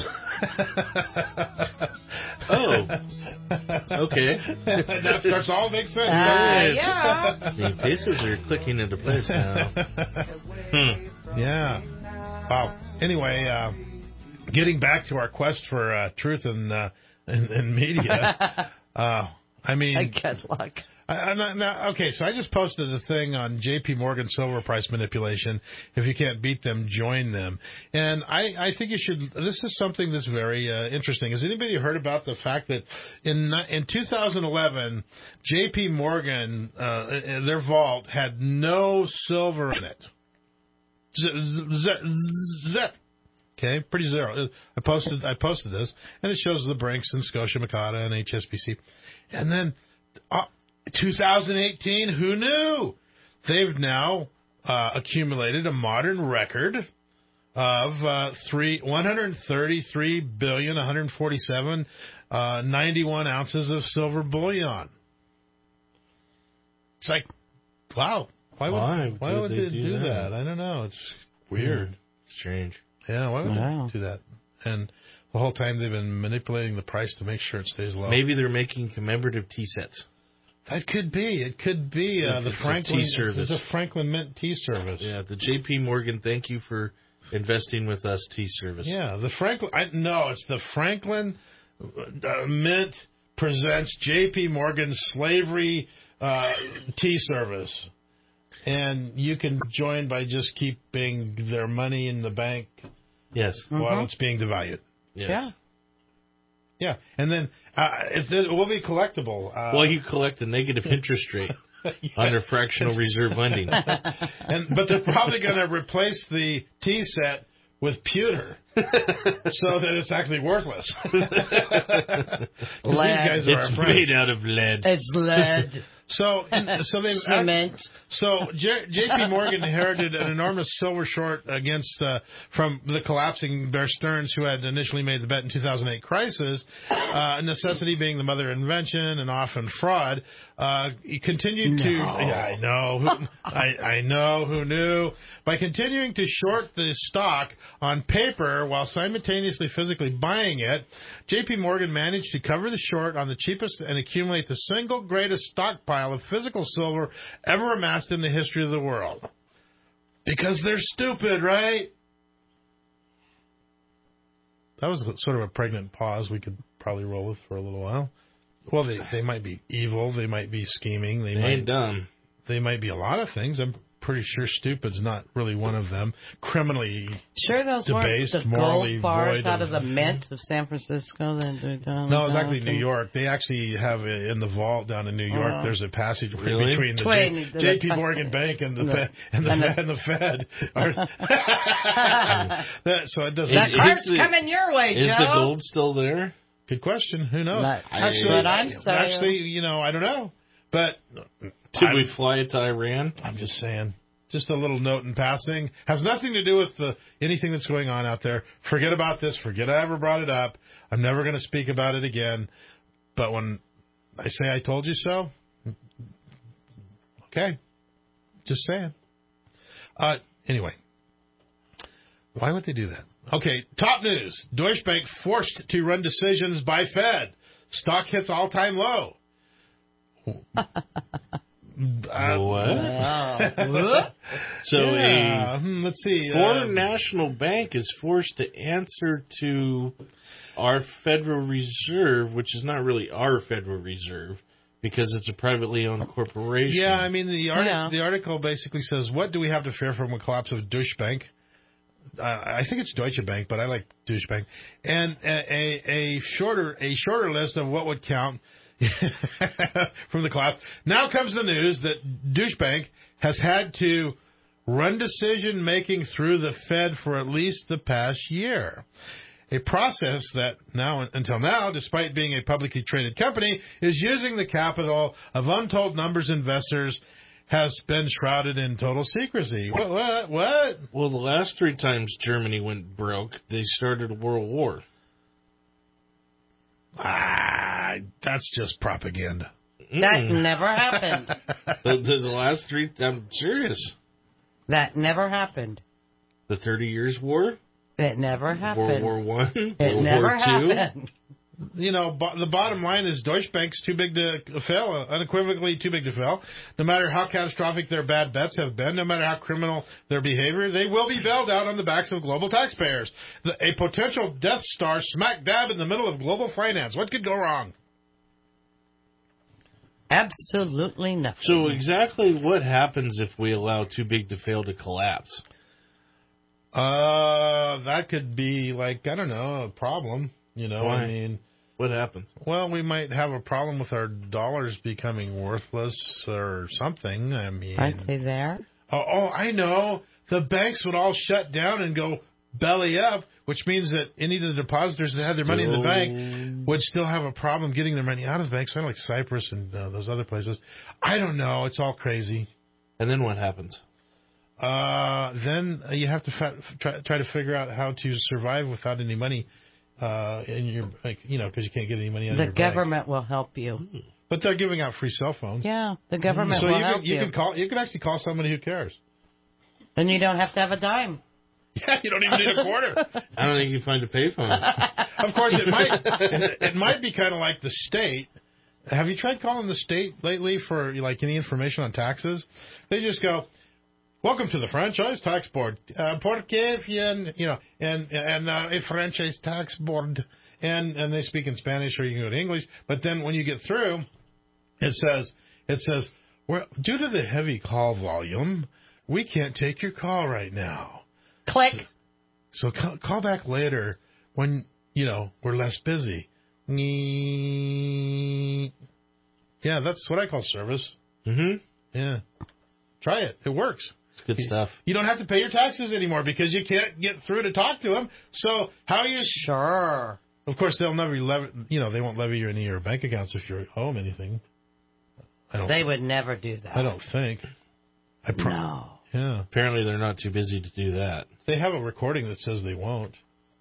Oh. Okay. That starts all makes sense. Yeah. The pieces are clicking into place now. Yeah. Wow. Anyway, getting back to our quest for truth in media. I mean, good luck. Okay, so I just posted a thing on J.P. Morgan silver price manipulation. If you can't beat them, join them. And I think you should. This is something that's very interesting. Has anybody heard about the fact that in 2011, J.P. Morgan, their vault had no silver in it. Zip. Okay, pretty zero. I posted this, and it shows the Brinks and Scotia Mikata and HSBC, and then. 2018, who knew? They've now accumulated a modern record of 133,147,91 ounces of silver bullion. It's like, wow. Why would they do that? I don't know. It's weird. Strange. Yeah, why would they do that? And the whole time they've been manipulating the price to make sure it stays low. Maybe they're making commemorative tea sets. That could be. It could be the Franklin tea service. It's a Franklin Mint tea service. Yeah, the J.P. Morgan. Thank you for investing with us tea service. Yeah, the Franklin. It's the Franklin Mint presents J.P. Morgan slavery tea service, and you can join by just keeping their money in the bank. Yes, while it's being devalued. Yes. Yeah. Yeah, and then it will be collectible. Well, you collect a negative interest rate under fractional reserve lending. But they're probably going to replace the tea set with pewter so that it's actually worthless. Lead. It's made out of lead. It's lead. So they cement. So J.P. Morgan inherited an enormous silver short from the collapsing Bear Stearns, who had initially made the bet in 2008 crisis. Necessity being the mother of invention and often fraud. He continued to. Yeah, I know. I know. Who knew? By continuing to short the stock on paper while simultaneously physically buying it, J.P. Morgan managed to cover the short on the cheapest and accumulate the single greatest stockpile of physical silver ever amassed in the history of the world. Because they're stupid, right? That was sort of a pregnant pause we could probably roll with for a little while. Well, they might be evil. They might be scheming. They ain't dumb. They might be a lot of things. I'm pretty sure stupid's not really one of them. Criminally those debased, weren't the morally gold bars void out of the Mint of San Francisco. No, it was actually New York. They actually have in the vault down in New York. There's a passage between the J.P. Morgan Bank and the Fed. So it doesn't. That car's coming your way, Joe. Is the gold still there? Good question. Who knows? Actually, I don't know. But did we fly it to Iran? I'm just saying. Just a little note in passing. Has nothing to do with anything that's going on out there. Forget about this. Forget I ever brought it up. I'm never going to speak about it again. But when I say I told you so, okay. Just saying. Anyway. Why would they do that? Okay, top news. Deutsche Bank forced to run decisions by Fed. Stock hits all-time low. What? So let's see. Foreign national bank is forced to answer to our Federal Reserve, which is not really our Federal Reserve because it's a privately owned corporation. Yeah, I mean, the article basically says, what do we have to fear from a collapse of Deutsche Bank? I think it's Deutsche Bank, but I like Deutsche Bank. And a shorter list of what would count from the collapse. Now comes the news that Deutsche Bank has had to run decision-making through the Fed for at least the past year. A process that until now, despite being a publicly traded company, is using the capital of untold numbers of investors, has been shrouded in total secrecy. What? Well, the last 3 times Germany went broke, they started a world war. That's just propaganda. That never happened. The last 3, I'm serious. That never happened. The 30 Years' War? It never happened. World War I? It never happened. You know, the bottom line is Deutsche Bank's too big to fail, unequivocally too big to fail. No matter how catastrophic their bad bets have been, no matter how criminal their behavior, they will be bailed out on the backs of global taxpayers. A potential Death Star smack dab in the middle of global finance. What could go wrong? Absolutely nothing. So exactly what happens if we allow too big to fail to collapse? That could be like, I don't know, a problem. You know, Why? I mean, what happens? Well, we might have a problem with our dollars becoming worthless or something. I mean, aren't they there? Oh, I know. The banks would all shut down and go belly up, which means that any of the depositors that had their money in the bank would still have a problem getting their money out of the bank, kind of like Cyprus and those other places. I don't know. It's all crazy. And then what happens? Then you have to try to figure out how to survive without any money in your, because you can't get any money out of your bank. The government will help you. But they're giving out free cell phones. Yeah, the government will help you. You can actually call somebody who cares. And you don't have to have a dime. Yeah, you don't even need a quarter. I don't think you can find a payphone. Of course, it might be kind of like the state. Have you tried calling the state lately for like any information on taxes? They just go, "Welcome to the Franchise Tax Board. Porque a franchise tax board." And they speak in Spanish, or you can go to English. But then when you get through, it says, well, due to the heavy call volume, we can't take your call right now. Click. So call back later when, we're less busy. Yeah, that's what I call service. Mm-hmm. Yeah. Try it. It works. It's good stuff. You don't have to pay your taxes anymore because you can't get through to talk to them. So how are you... Sure. Of course, they'll never they won't levy any of your bank accounts if you owe them anything. They would never do that. I don't think. No. Yeah. Apparently, they're not too busy to do that. They have a recording that says they won't.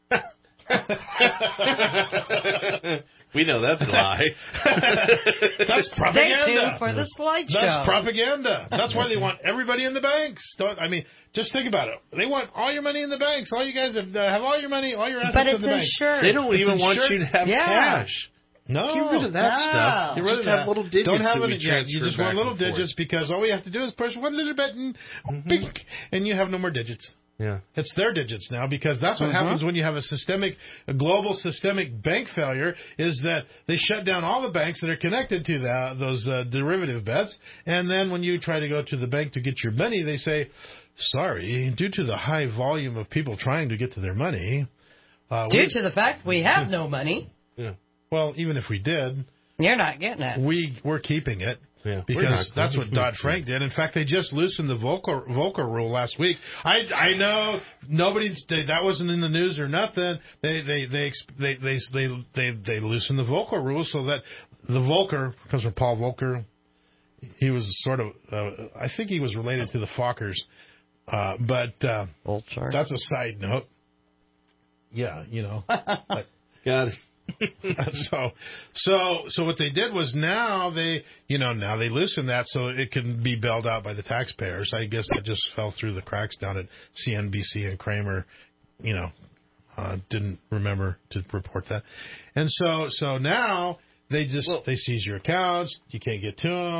We know that's a lie. That's propaganda. Stay tuned for the slideshow. That's propaganda. That's why they want everybody in the banks. Just think about it. They want all your money in the banks. All you guys have all your money, all your assets in the bank. Insured. They don't even want you to have cash. No. Get rid of that stuff. Get rid of have little digits. Don't have it. You just want little digits because all we have to do is push one little button, bink, and you have no more digits. Yeah. It's their digits now because that's what happens when you have a global systemic bank failure is that they shut down all the banks that are connected to those derivative bets. And then when you try to go to the bank to get your money, they say, sorry, due to the high volume of people trying to get to their money. Due to the fact we have no money. Yeah. Well, even if we did. You're not getting it. We're keeping it. Yeah, because that's what Dodd-Frank did. In fact, they just loosened the Volcker rule last week. I know that wasn't in the news or nothing. They loosened the Volcker rule so that the Volcker comes from Paul Volcker. He was sort of I think he was related to the Fockers, but that's a side note. Yeah, but, got it. So what they did was now they loosened that so it can be bailed out by the taxpayers. I guess that just fell through the cracks down at CNBC, and Kramer, didn't remember to report that. And so now they seize your accounts. You can't get to them.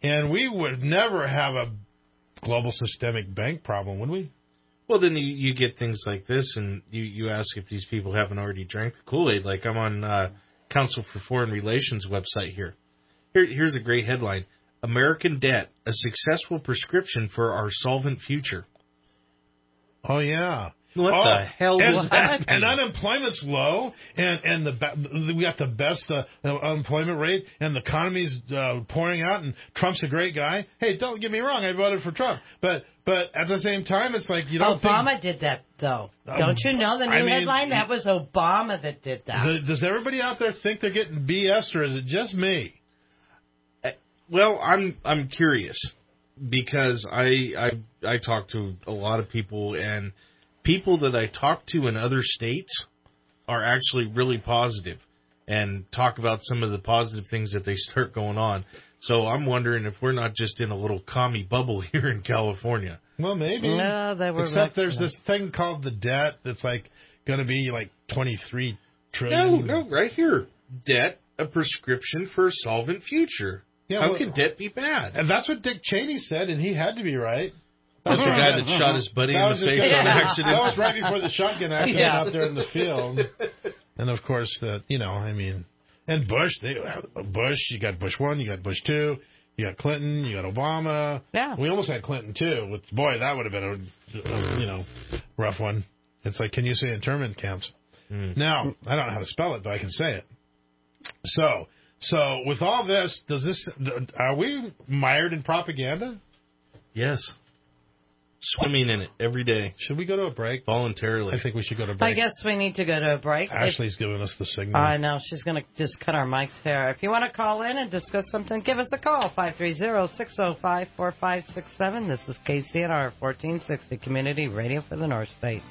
and we would never have a global systemic bank problem, would we? Well, then you get things like this, and you ask if these people haven't already drank the Kool-Aid. Like I'm on Council for Foreign Relations website here. Here's a great headline. American debt, a successful prescription for our solvent future. Oh, yeah. What the hell was that? And unemployment's low, and we got the best unemployment rate, and the economy's pouring out, and Trump's a great guy. Hey, don't get me wrong, I voted for Trump. But at the same time, it's like you don't Obama did that, though. Don't you know the new headline? That was Obama that did that. Does everybody out there think they're getting BS, or is it just me? Well, I'm curious because I talk to a lot of people, and people that I talk to in other states are actually really positive and talk about some of the positive things that they start going on. So I'm wondering if we're not just in a little commie bubble here in California. Well, maybe. No, they were. Except there's this thing called the debt that's like going to be like $23 trillion. No, right here. Debt, a prescription for a solvent future. Yeah, How can debt be bad? And that's what Dick Cheney said, and he had to be right. That's the guy that shot his buddy in the face on accident. That was right before the shotgun accident out there in the field. And, of course, and Bush, you got Bush 1, you got Bush 2, you got Clinton, you got Obama. Yeah. We almost had Clinton, too. Boy, that would have been a rough one. It's like, can you say internment camps? Now, I don't know how to spell it, but I can say it. So with all this, are we mired in propaganda? Yes. Swimming in it every day. Should we go to a break? Voluntarily. I think we should go to a break. I guess we need to go to a break. Ashley's giving us the signal. I know. She's going to just cut our mics here. If you want to call in and discuss something, give us a call, 530-605-4567. This is KCNR 1460 Community Radio for the North State.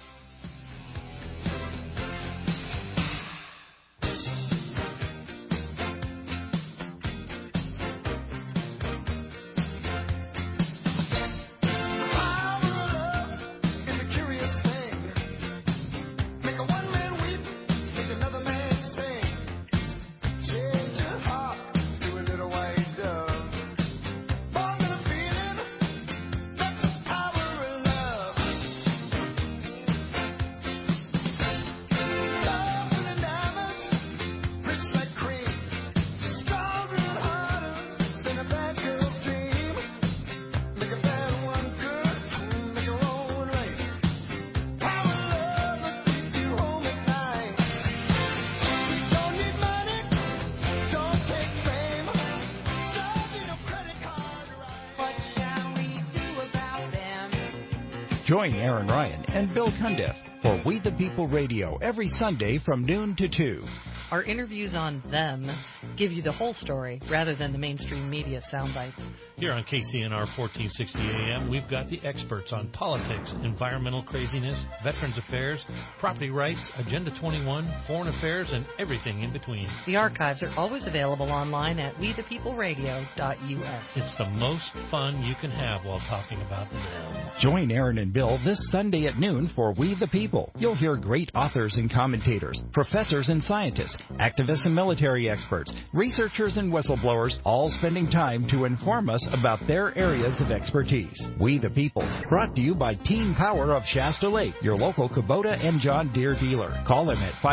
Join Aaron Ryan and Bill Cundiff for We the People Radio every Sunday from noon to 2. Our interviews on them give you the whole story rather than the mainstream media sound bites. Here on KCNR 1460 AM, we've got the experts on politics, environmental craziness, veterans affairs, property rights, Agenda 21, foreign affairs, and everything in between. The archives are always available online at wethepeopleradio.us. It's the most fun you can have while talking about them. Join Aaron and Bill this Sunday at noon for We the People. You'll hear great authors and commentators, professors and scientists, activists and military experts, researchers and whistleblowers, all spending time to inform us about their areas of expertise. We the People, brought to you by Team Power of Shasta Lake, your local Kubota and John Deere dealer. Call them at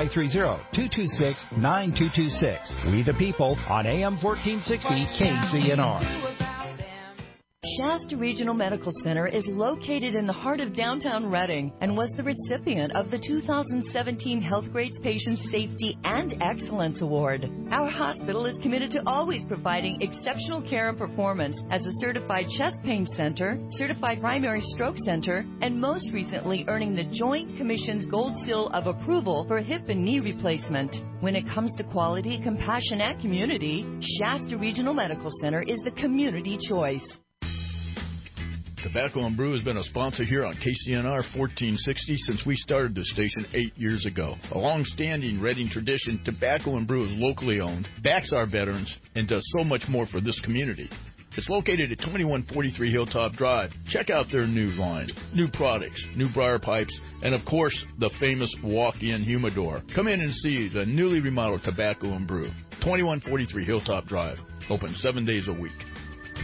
530-226-9226. We the People on AM 1460 KCNR. Shasta Regional Medical Center is located in the heart of downtown Reading and was the recipient of the 2017 Healthgrades Patient Safety and Excellence Award. Our hospital is committed to always providing exceptional care and performance as a certified chest pain center, certified primary stroke center, and most recently earning the Joint Commission's Gold Seal of Approval for hip and knee replacement. When it comes to quality, compassion, and community, Shasta Regional Medical Center is the community choice. Tobacco and Brew has been a sponsor here on KCNR 1460 since we started the station 8 years ago. A long-standing Reading tradition, Tobacco and Brew is locally owned, backs our veterans, and does so much more for this community. It's located at 2143 Hilltop Drive. Check out their new line, new products, new briar pipes, and of course, the famous walk-in humidor. Come in and see the newly remodeled Tobacco and Brew, 2143 Hilltop Drive, open 7 days a week.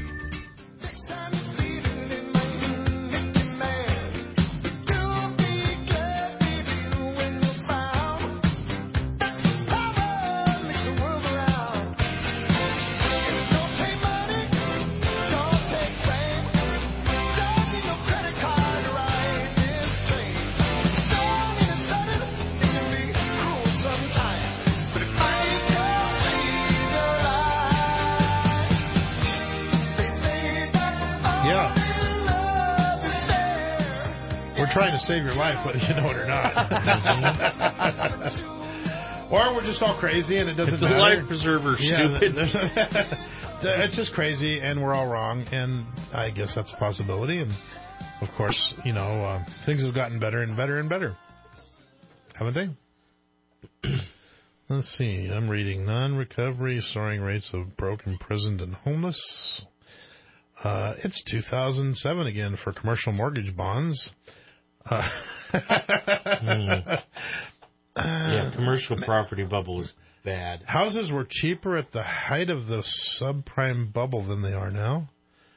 trying to save your life, whether you know it or not. Or we're just all crazy and it doesn't matter. It's a life preserver, stupid. It's just crazy and we're all wrong, and I guess that's a possibility. And, of course, things have gotten better and better and better. Haven't they? Let's see. I'm reading non-recovery, soaring rates of broke, imprisoned, and homeless. It's 2007 again for commercial mortgage bonds. Yeah, commercial property bubble is bad. Houses were cheaper at the height of the subprime bubble than they are now.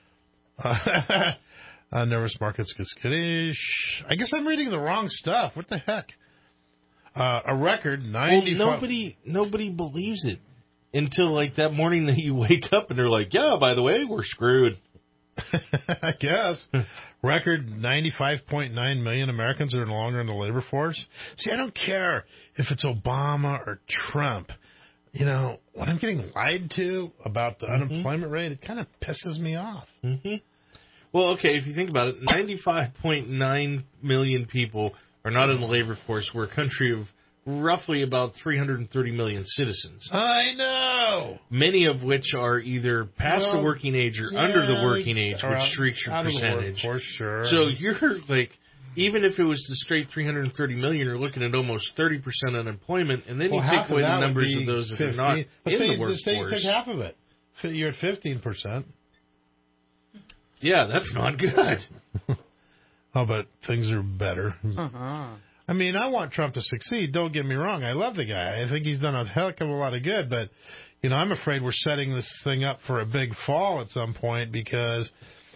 Nervous markets get skittish. I guess I'm reading the wrong stuff. What the heck? A record 95. Well, nobody believes it until like that morning that you wake up and they're like, yeah, by the way, we're screwed. I guess. Record 95.9 million Americans are no longer in the labor force. See, I don't care if it's Obama or Trump. When I'm getting lied to about the unemployment rate, it kind of pisses me off. Mm-hmm. Well, okay, if you think about it, 95.9 million people are not in the labor force. We're a country of roughly about 330 million citizens. I know! Many of which are either past the working age or under the working age, which shrinks your percentage. For sure. So you're like, even if it was the straight 330 million, you're looking at almost 30% unemployment, and then you take away the numbers of those that are not in the workforce. Say you take half of it. You're at 15%. Yeah, that's not good. Oh, but things are better. I mean, I want Trump to succeed. Don't get me wrong. I love the guy. I think he's done a heck of a lot of good. But, I'm afraid we're setting this thing up for a big fall at some point because,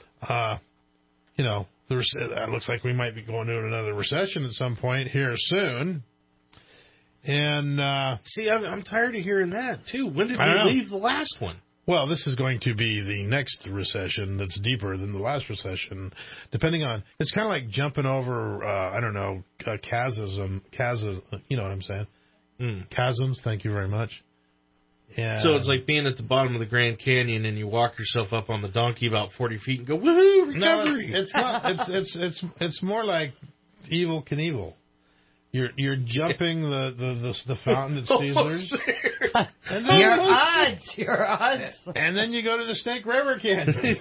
it looks like we might be going to another recession at some point here soon. And see, I'm tired of hearing that, too. When did we leave the last one? Well, this is going to be the next recession that's deeper than the last recession, depending on... It's kind of like jumping over, chasms, you know what I'm saying? Chasms, thank you very much. And so it's like being at the bottom of the Grand Canyon and you walk yourself up on the donkey about 40 feet and go, woohoo, recovery! No, it's not. It's more like Evel Knievel. You're jumping the fountain at Caesars. And then your odds. And then you go to the Snake River Canyon.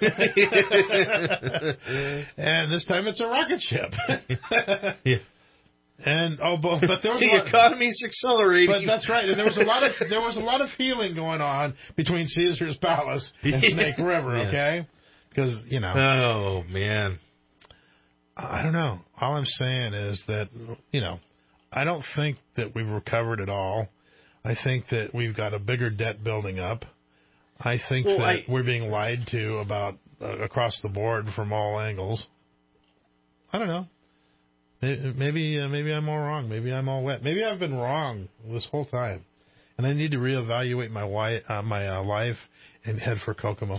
And this time it's a rocket ship. Yeah. And but there was the economy's accelerating. But that's right. And there was a lot of healing going on between Caesar's Palace and Snake River. Okay, because Oh man. I don't know. All I'm saying is that I don't think that we've recovered at all. I think that we've got a bigger debt building up. I think we're being lied to about across the board from all angles. I don't know. Maybe I'm all wrong. Maybe I'm all wet. Maybe I've been wrong this whole time, and I need to reevaluate my life and head for Kokomo.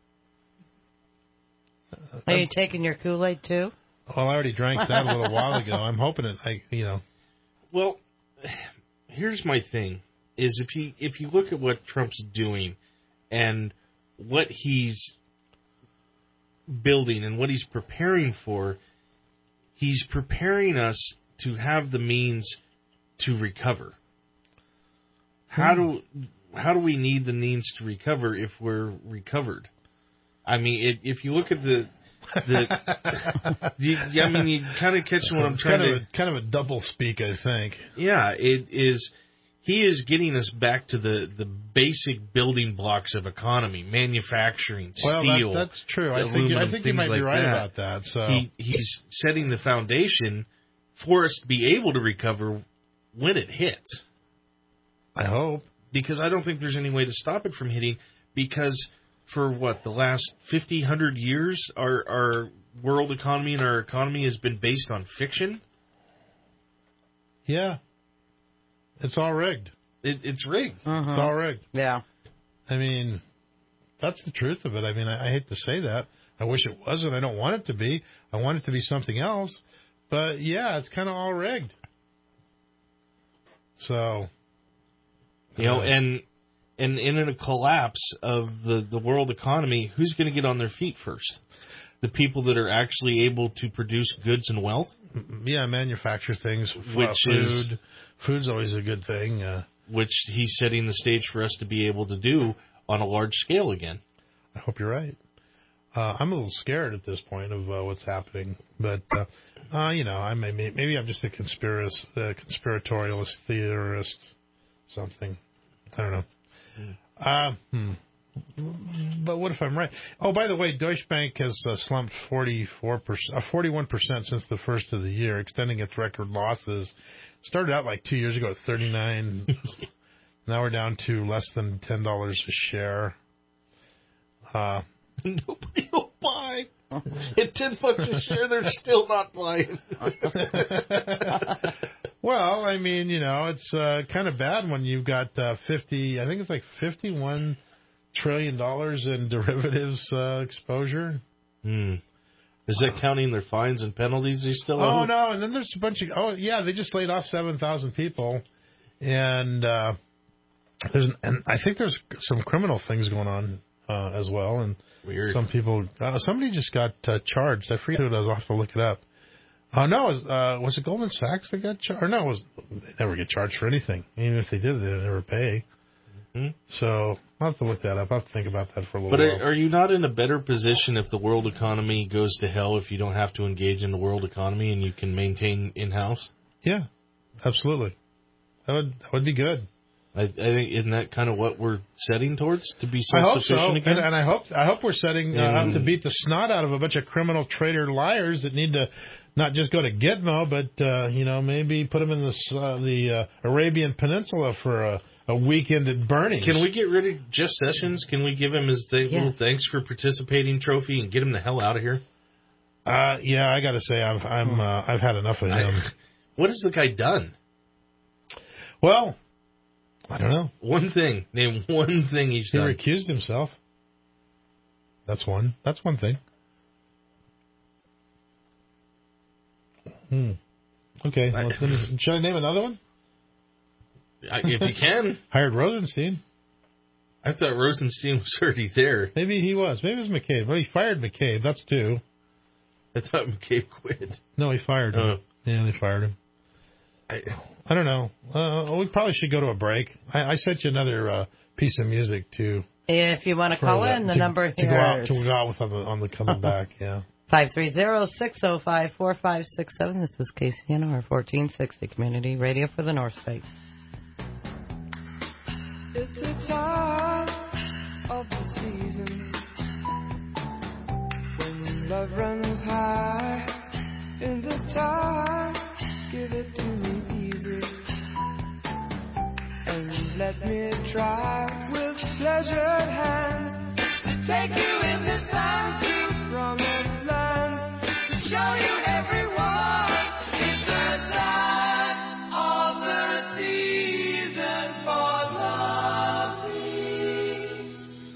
Are you taking your Kool-Aid too? Well, I already drank that a little while ago. I'm hoping it. Well, here's my thing: is if you look at what Trump's doing and what he's building and what he's preparing for, he's preparing us to have the means to recover. How do we need the means to recover if we're recovered? I mean, if you look at you kind of catch what I'm trying to... Kind of a double speak, I think. Yeah, it is. He is getting us back to the basic building blocks of economy, manufacturing, steel. Well, that's true. I think you might be right about that. So he's setting the foundation for us to be able to recover when it hits. I hope. Because I don't think there's any way to stop it from hitting, because for the last 50, 100 years, our world economy and our economy has been based on fiction. Yeah. It's all rigged. It's rigged. Uh-huh. It's all rigged. Yeah. I mean, that's the truth of it. I mean, I hate to say that. I wish it wasn't. I don't want it to be. I want it to be something else. But, yeah, it's kind of all rigged. So. And in a collapse of the world economy, who's going to get on their feet first? the people that are actually able to produce goods and wealth. Yeah, manufacture things. Food's always a good thing. Which he's setting the stage for us to be able to do on a large scale again. I hope you're right. I'm a little scared at this point of what's happening, but maybe I'm just a conspiratorialist theorist, something. I don't know. But what if I'm right? Oh, by the way, Deutsche Bank has slumped 41% since the first of the year, extending its record losses. Started out like 2 years ago at 39. Now we're down to less than $10 a share. Nobody will buy. At $10 a share, they're still not buying. Well, I mean, it's kind of bad when you've got $51 trillion in derivatives exposure. Is that counting their fines and penalties they still owe? Oh, no, and then there's a bunch of... Oh, yeah, they just laid off 7,000 people, and I think there's some criminal things going on as well, and weird. Some people... somebody just got charged. I forget who it was. I'll have to look it up. Was it Goldman Sachs that got charged? Or no, they never get charged for anything. Even if they did, they never pay. So I'll have to look that up. I'll have to think about that for a little while. But are you not in a better position if the world economy goes to hell if you don't have to engage in the world economy and you can maintain in-house? Yeah, absolutely. That would be good. I think isn't that kind of what we're setting towards, to be self-sufficient I hope so. again? And I hope we're setting out to beat the snot out of a bunch of criminal traitor liars that need to not just go to Gitmo, but maybe put them in the Arabian Peninsula for a weekend at Bernie's. Can we get rid of Jeff Sessions? Can we give him his little thanks for participating trophy and get him the hell out of here? Yeah, I got to say I've had enough of him. What has the guy done? Well, I don't know. One thing. Name one thing he's done. He recused himself. That's one. That's one thing. Okay. Well, should I name another one? If you can. Hired Rosenstein. I thought Rosenstein was already there. Maybe he was. Maybe it was McCabe. Well, he fired McCabe. That's two. I thought McCabe quit. No, he fired him. Yeah, they fired him. I don't know. We probably should go to a break. I sent you another piece of music too. If you want to call in, the number here to go out with on the coming back. Yeah. 530-605-4567. This is KCNR 1460 Community Radio for the North State. It's the time of the season when love runs high. In this time, give it to me easy and let me try with pleasured hands to take you in this time to promised land, to show you everyone. It's the time of the season for loving.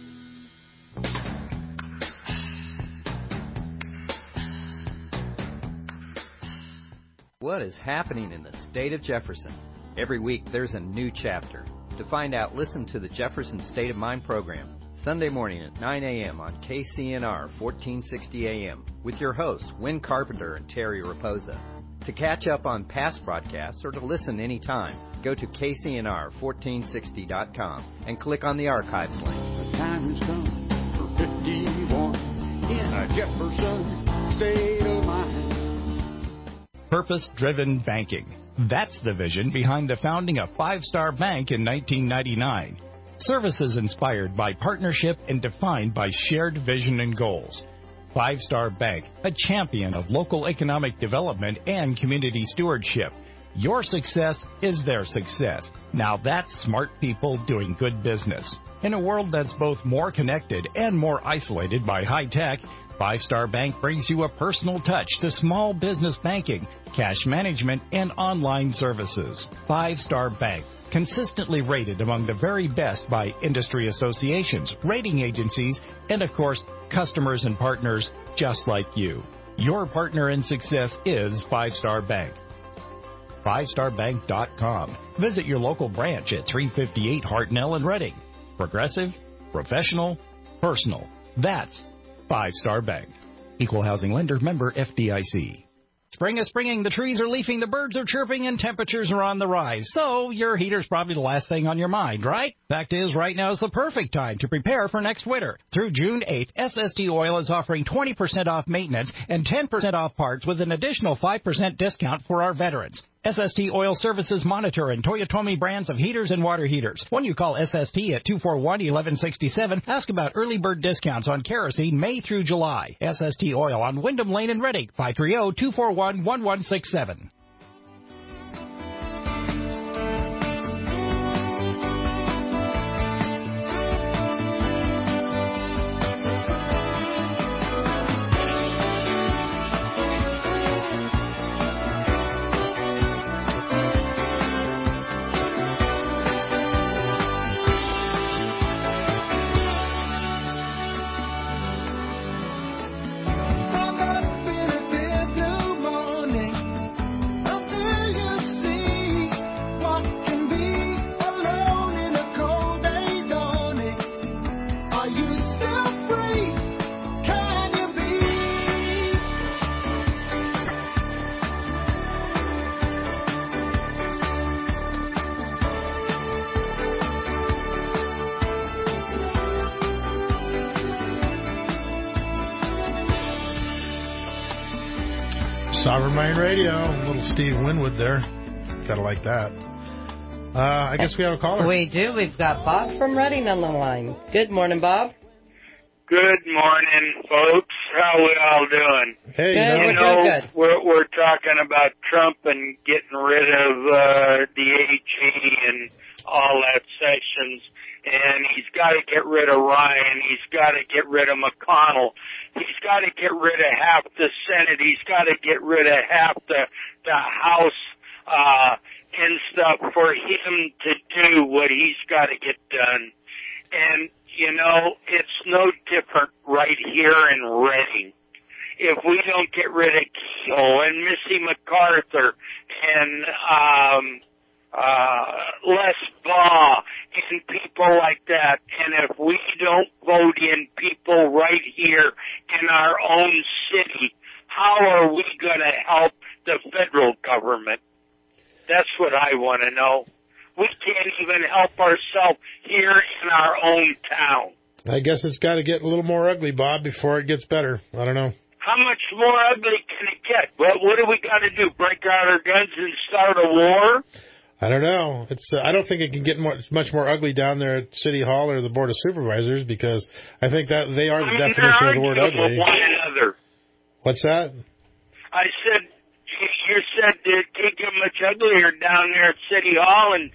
What is happening in the state of Jefferson? Every week there's a new chapter. To find out, listen to the Jefferson State of Mind program, Sunday morning at 9 a.m. on KCNR 1460 AM, with your hosts, Win Carpenter and Terry Raposa. To catch up on past broadcasts or to listen anytime, go to KCNR1460.com and click on the archives link. The time has come for 51 in a Jefferson State of Mind. Purpose-driven banking. That's the vision behind the founding of Five Star Bank in 1999. Services inspired by partnership and defined by shared vision and goals. Five Star Bank, a champion of local economic development and community stewardship. Your success is their success. Now that's smart people doing good business. In a world that's both more connected and more isolated by high tech, Five Star Bank brings you a personal touch to small business banking, cash management, and online services. Five Star Bank, consistently rated among the very best by industry associations, rating agencies, and of course, customers and partners just like you. Your partner in success is Five Star Bank. FiveStarBank.com. Visit your local branch at 358 Hartnell in Reading. Progressive, professional, personal. That's Five Star Bank. Equal housing lender, member FDIC. Spring is springing, the trees are leafing, the birds are chirping, and temperatures are on the rise. So your heater's probably the last thing on your mind, right? Fact is, right now is the perfect time to prepare for next winter. Through June 8th, SST Oil is offering 20% off maintenance and 10% off parts with an additional 5% discount for our veterans. SST Oil Services Monitor and Toyotomi brands of heaters and water heaters. When you call SST at 241-1167, ask about early bird discounts on kerosene May through July. SST Oil on Wyndham Lane in Reading, 530-241-1167. Sovereign Mind Radio, little Steve Winwood there. Gotta like that. I guess we have a caller. We do. We've got Bob from Reading on the line. Good morning, Bob. Good morning, folks. How we all doing? Hey, good. We're talking about Trump and getting rid of the AG and all that Sessions, and he's got to get rid of Ryan. He's got to get rid of McConnell. He's got to get rid of half the Senate. He's got to get rid of half the House and stuff for him to do what he's got to get done. And, you know, it's no different right here in Reading. If we don't get rid of Keogh and Missy MacArthur and Les Baugh and people like that, and if we don't vote in people right here in our own city, how are we going to help the federal government? That's what I want to know. We can't even help ourselves here in our own town. I guess it's got to get a little more ugly, Bob, before it gets better. I don't know. How much more ugly can it get? What do we got to do? Break out our guns and start a war? I don't know. It's. I don't think it can get much more ugly down there at City Hall or the Board of Supervisors, because I think that they are the definition of the word ugly. One another. What's that? I said, you said it can't get much uglier down there at City Hall and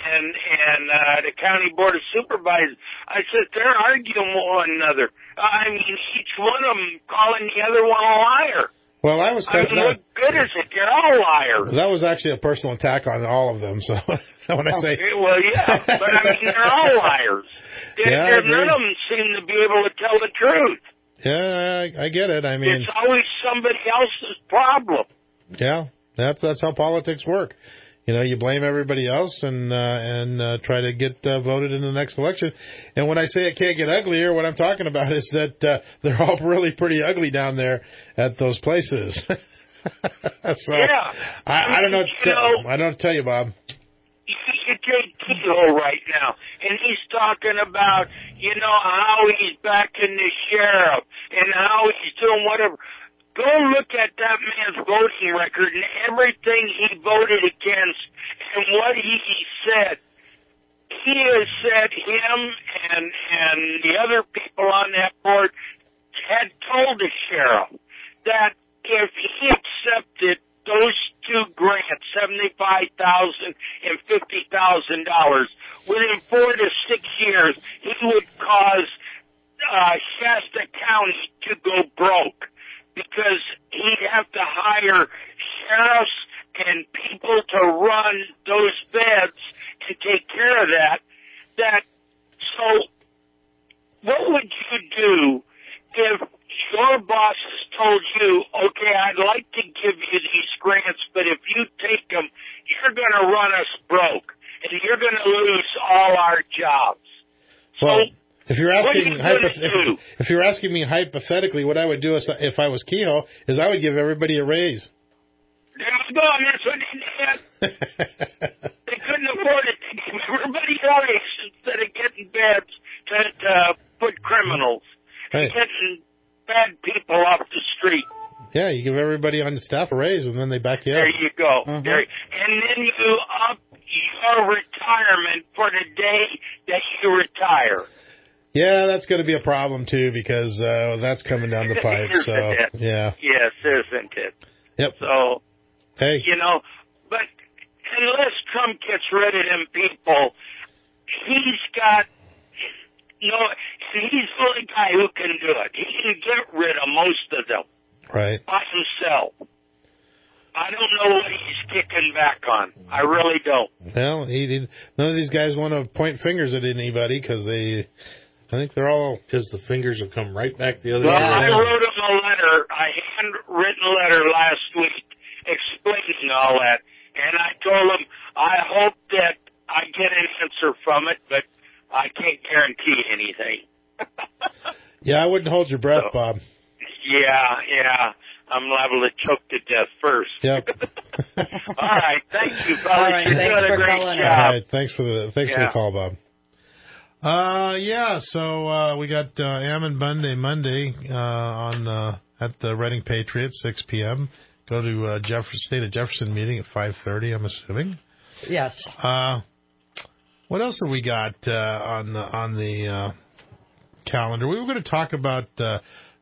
the County Board of Supervisors. I said they're arguing with one another. I mean, each one of them calling the other one a liar. Well, I was. What good is it? They're all liars. That was actually a personal attack on all of them. So when I say, well, yeah, but I mean, they're all liars. None of them seem to be able to tell the truth. Yeah, I get it. I mean, it's always somebody else's problem. Yeah, that's how politics work. You know, you blame everybody else and try to get voted in the next election. And when I say it can't get uglier, what I'm talking about is that they're all really pretty ugly down there at those places. So yeah, I don't know. I don't know what to tell you, Bob. You take Keogh right now, and he's talking about, you know, how he's backing the sheriff and how he's doing whatever. Go look at that man's voting record and everything he voted against and what he said. He has said him and the other people on that board had told the sheriff that if he accepted those two grants, $75,000 and $50,000, within 4 to 6 years, he would cause Shasta County to go broke, because he'd have to hire sheriffs and people to run those beds and take care of that. So what would you do if your bosses told you, okay, I'd like to give you these grants, but if you take them, you're going to run us broke, and you're going to lose all our jobs. Well, If you're asking me hypothetically, what I would do if I was Kehoe is I would give everybody a raise. There you go, and that's what they did. They couldn't afford it. They gave everybody a raise instead of getting beds to put criminals and getting bad people off the street. Yeah, you give everybody on the staff a raise, and then they back you up. There you go. And then you up your retirement for the day that you retire. Yeah, that's going to be a problem, too, because that's coming down the pipe. So, yeah. Yes, isn't it? Yep. So, hey. You know, but unless Trump gets rid of them people, he's got, he's the only guy who can do it. He can get rid of most of them. Right. By himself. I don't know what he's kicking back on. I really don't. Well, none of these guys want to point fingers at anybody because I think they're all... Because the fingers will come right back the other way. I wrote him a handwritten letter last week explaining all that. And I told him I hope that I get an answer from it, but I can't guarantee anything. Yeah, I wouldn't hold your breath, Bob. Yeah. I'm liable to choke to death first. Yep. All right. Thank you, fellas. All right, You're doing a great job. All right. Thanks for the call, Bob. So we got Ammon Monday at the Reading Patriots, 6 p.m. Go to State of Jefferson meeting at 5:30, I'm assuming. Yes. What else have we got on the calendar? We were going to talk about the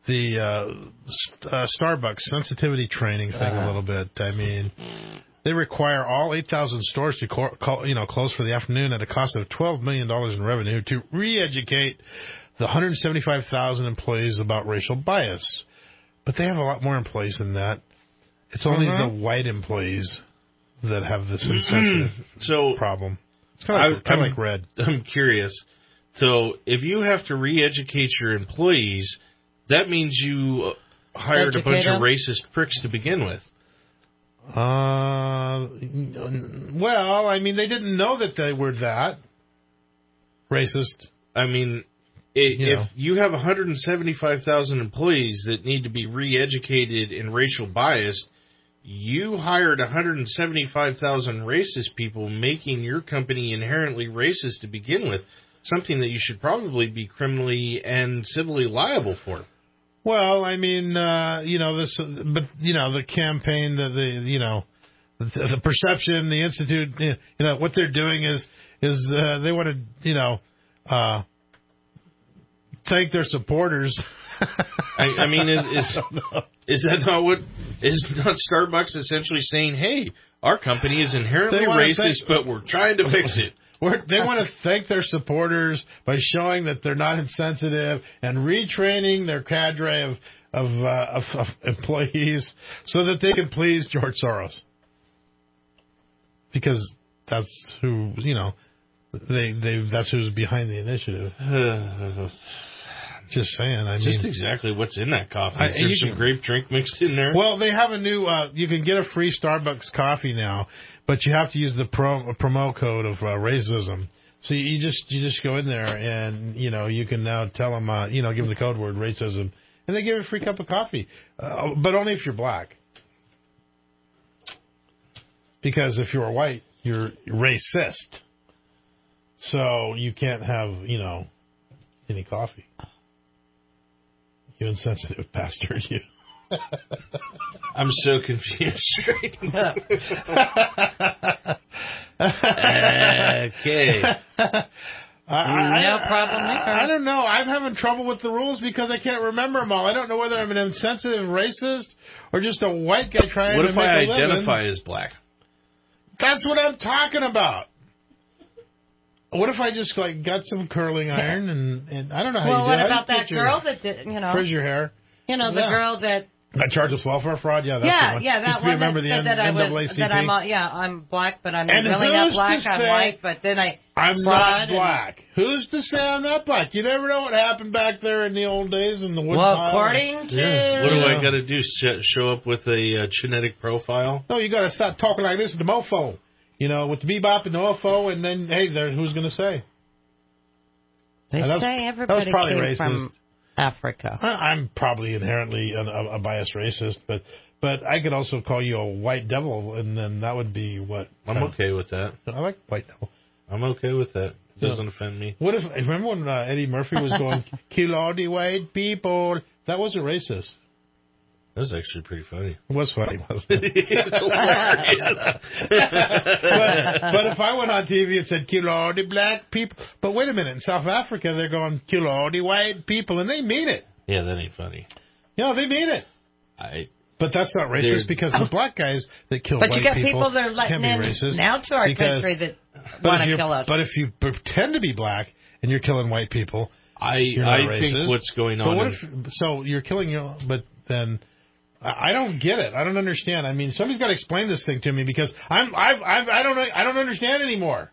Starbucks sensitivity training thing a little bit. I mean, they require all 8,000 stores to close for the afternoon at a cost of $12 million in revenue to re-educate the 175,000 employees about racial bias. But they have a lot more employees than that. It's only the white employees that have this insensitive problem. It's kind of like red. I'm curious. So if you have to re-educate your employees, that means you hired a bunch of racist pricks to begin with. Well, I mean, they didn't know that they were that racist. I mean, if you have 175,000 employees that need to be re-educated in racial bias, you hired 175,000 racist people, making your company inherently racist to begin with, something that you should probably be criminally and civilly liable for. Well, I mean, the campaign, the perception, the institute, what they're doing is they want to, thank their supporters. I mean, is that not what, is not Starbucks essentially saying, hey, our company is inherently racist, but we're trying to fix it? They want to thank their supporters by showing that they're not insensitive and retraining their cadre of employees so that they can please George Soros. Because that's who, that's who's behind the initiative. Just saying. Just exactly what's in that coffee. Is there some grape drink mixed in there? Well, they have a new, you can get a free Starbucks coffee now, but you have to use the promo code of racism. So you just go in there and, you can now tell them, give them the code word racism, and they give you a free cup of coffee. But only if you're black. Because if you're white, you're racist. So you can't have, any coffee. You insensitive bastard, you. I'm so confused right now. Okay. No problem there. I don't know. I'm having trouble with the rules because I can't remember them all. I don't know whether I'm an insensitive racist or just a white guy trying to make a living. What if I identify as black? That's what I'm talking about. What if I just got some curling iron and I don't know how you do it. Well, what about that girl that did, frizz your hair? The girl that got charged with welfare fraud. Yeah, that's the one. Yeah, that one that said that I'm black, but I'm really not black. I'm white, but then I'm not black. Who's to say I'm not black? You never know what happened back there in the old days in the wood pile. According to what do I got to do? Show up with a genetic profile? No, you got to stop talking like this with the mofo. With the bebop and the mofo, and then hey, who's going to say? They say everybody came racist. From Africa. I'm probably inherently a biased racist, but I could also call you a white devil, and then that would be what? I'm okay with that. I like white devil. I'm okay with that. It doesn't offend me. What if? Remember when Eddie Murphy was going, "Kill all the white people"? That wasn't racist. That was actually pretty funny. It was funny, wasn't it? It's hilarious. but if I went on TV and said, "Kill all the black people," but wait a minute, in South Africa they're going, "Kill all the white people," and they mean it. Yeah, that ain't funny. Yeah, they mean it. But that's not racist because the black guys that kill white people. But you got people that are letting in racist now to our country that want to kill us. But if you pretend to be black and you're killing white people, I racist. think what's going on. But so you're killing but then. I don't get it. I don't understand. I mean, somebody's got to explain this thing to me because I don't understand anymore.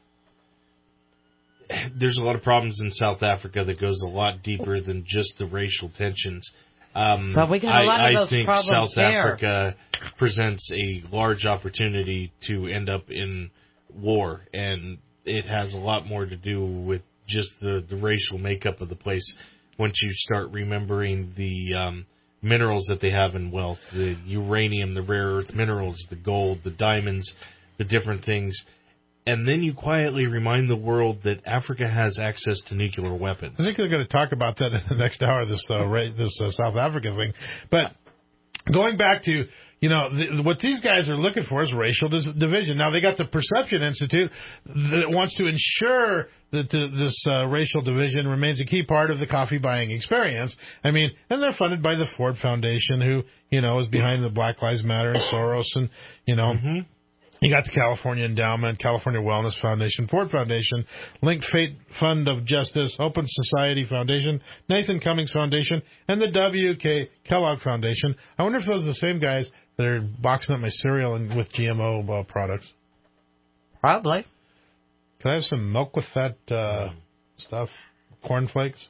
There's a lot of problems in South Africa that goes a lot deeper than just the racial tensions. But we got a lot of those I think problems South Africa presents a large opportunity to end up in war, and it has a lot more to do with just the racial makeup of the place. Once you start remembering the minerals that they have in wealth, the uranium, the rare earth minerals, the gold, the diamonds, the different things. And then you quietly remind the world that Africa has access to nuclear weapons. I think they're going to talk about that in the next hour, this South Africa thing. But going back to, what these guys are looking for is racial division. Now, they got the Perception Institute that wants to ensure that this racial division remains a key part of the coffee buying experience. I mean, and they're funded by the Ford Foundation, who, is behind the Black Lives Matter and Soros and, Mm-hmm. You got the California Endowment, California Wellness Foundation, Ford Foundation, Link Fate Fund of Justice, Open Society Foundation, Nathan Cummings Foundation, and the W.K. Kellogg Foundation. I wonder if those are the same guys that are boxing up my cereal with GMO products. Probably. Can I have some milk with that stuff? Corn flakes?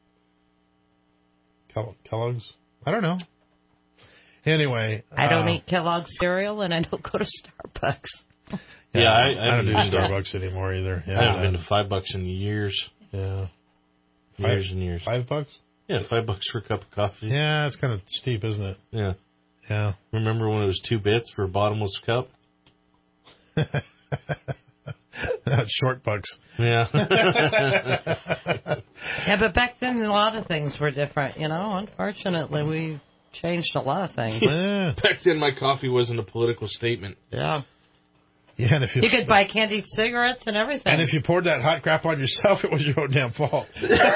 Kellogg's? I don't know. Anyway. I don't eat Kellogg's cereal, and I don't go to Starbucks. Yeah, I don't do Starbucks anymore either. Yeah, I haven't been to $5 in years. Yeah. Years and years. $5? Yeah, $5 for a cup of coffee. Yeah, it's kind of steep, isn't it? Yeah. Yeah. Remember when it was 2 bits for a bottomless cup? That's short bucks. Yeah. Yeah, but back then a lot of things were different, Unfortunately, we changed a lot of things. Yeah. Back then my coffee wasn't a political statement. Yeah. Yeah, and if you could buy candied cigarettes and everything. And if you poured that hot crap on yourself, it was your own damn fault.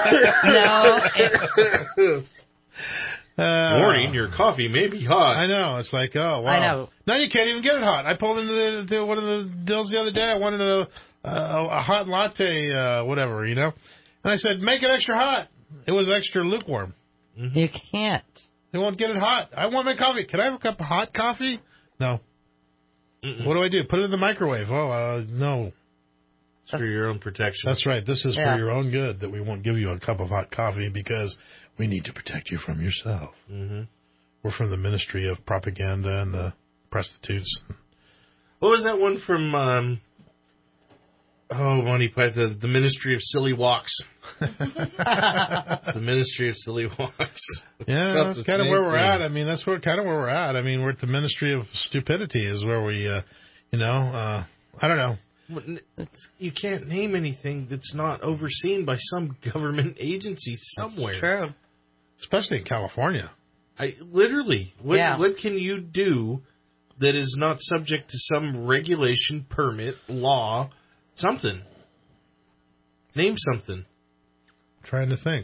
No. Warning, your coffee may be hot. I know. It's like, oh, wow. I know. Now you can't even get it hot. I pulled into one of the deals the other day. I wanted a hot latte, whatever, And I said, make it extra hot. It was extra lukewarm. Mm-hmm. You can't. They won't get it hot. I want my coffee. Can I have a cup of hot coffee? No. Mm-mm. What do I do? Put it in the microwave. Oh, no. It's for your own protection. That's right. This is for your own good that we won't give you a cup of hot coffee because we need to protect you from yourself. Mm-hmm. We're from the Ministry of Propaganda and the Prostitutes. What was that one from, Monty Python? The Ministry of Silly Walks. The Ministry of Silly Walks. Yeah, that's kind of where we're at. I mean, that's kind of where we're at. I mean, we're at the Ministry of Stupidity is where we, I don't know. You can't name anything that's not overseen by some government agency somewhere. That's true. Especially in California. What can you do that is not subject to some regulation, permit, law, something? Name something. Trying to think.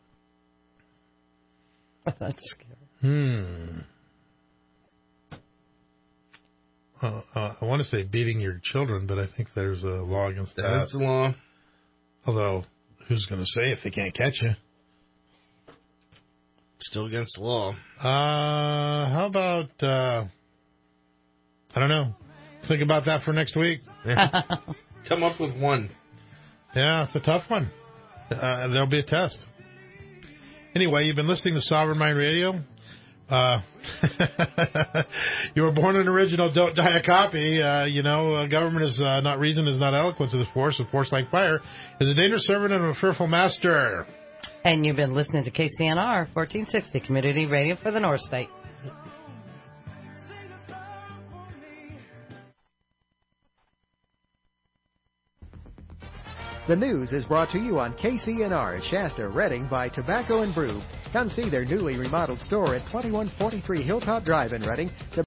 That's scary. I want to say beating your children, but I think there's a law against that. That's a law. Although, who's going to say if they can't catch you? Still against the law. How about, I don't know. Think about that for next week. Yeah. Come up with one. Yeah, it's a tough one. There'll be a test. Anyway, you've been listening to Sovereign Mind Radio. You were born an original, don't die a copy. Government is not reason, is not eloquence of the force. A force like fire is a dangerous servant and a fearful master. And you've been listening to KCNR 1460 Community Radio for the North State. The news is brought to you on KCNR Shasta, Redding by Tobacco and Brew. Come see their newly remodeled store at 2143 Hilltop Drive in Redding.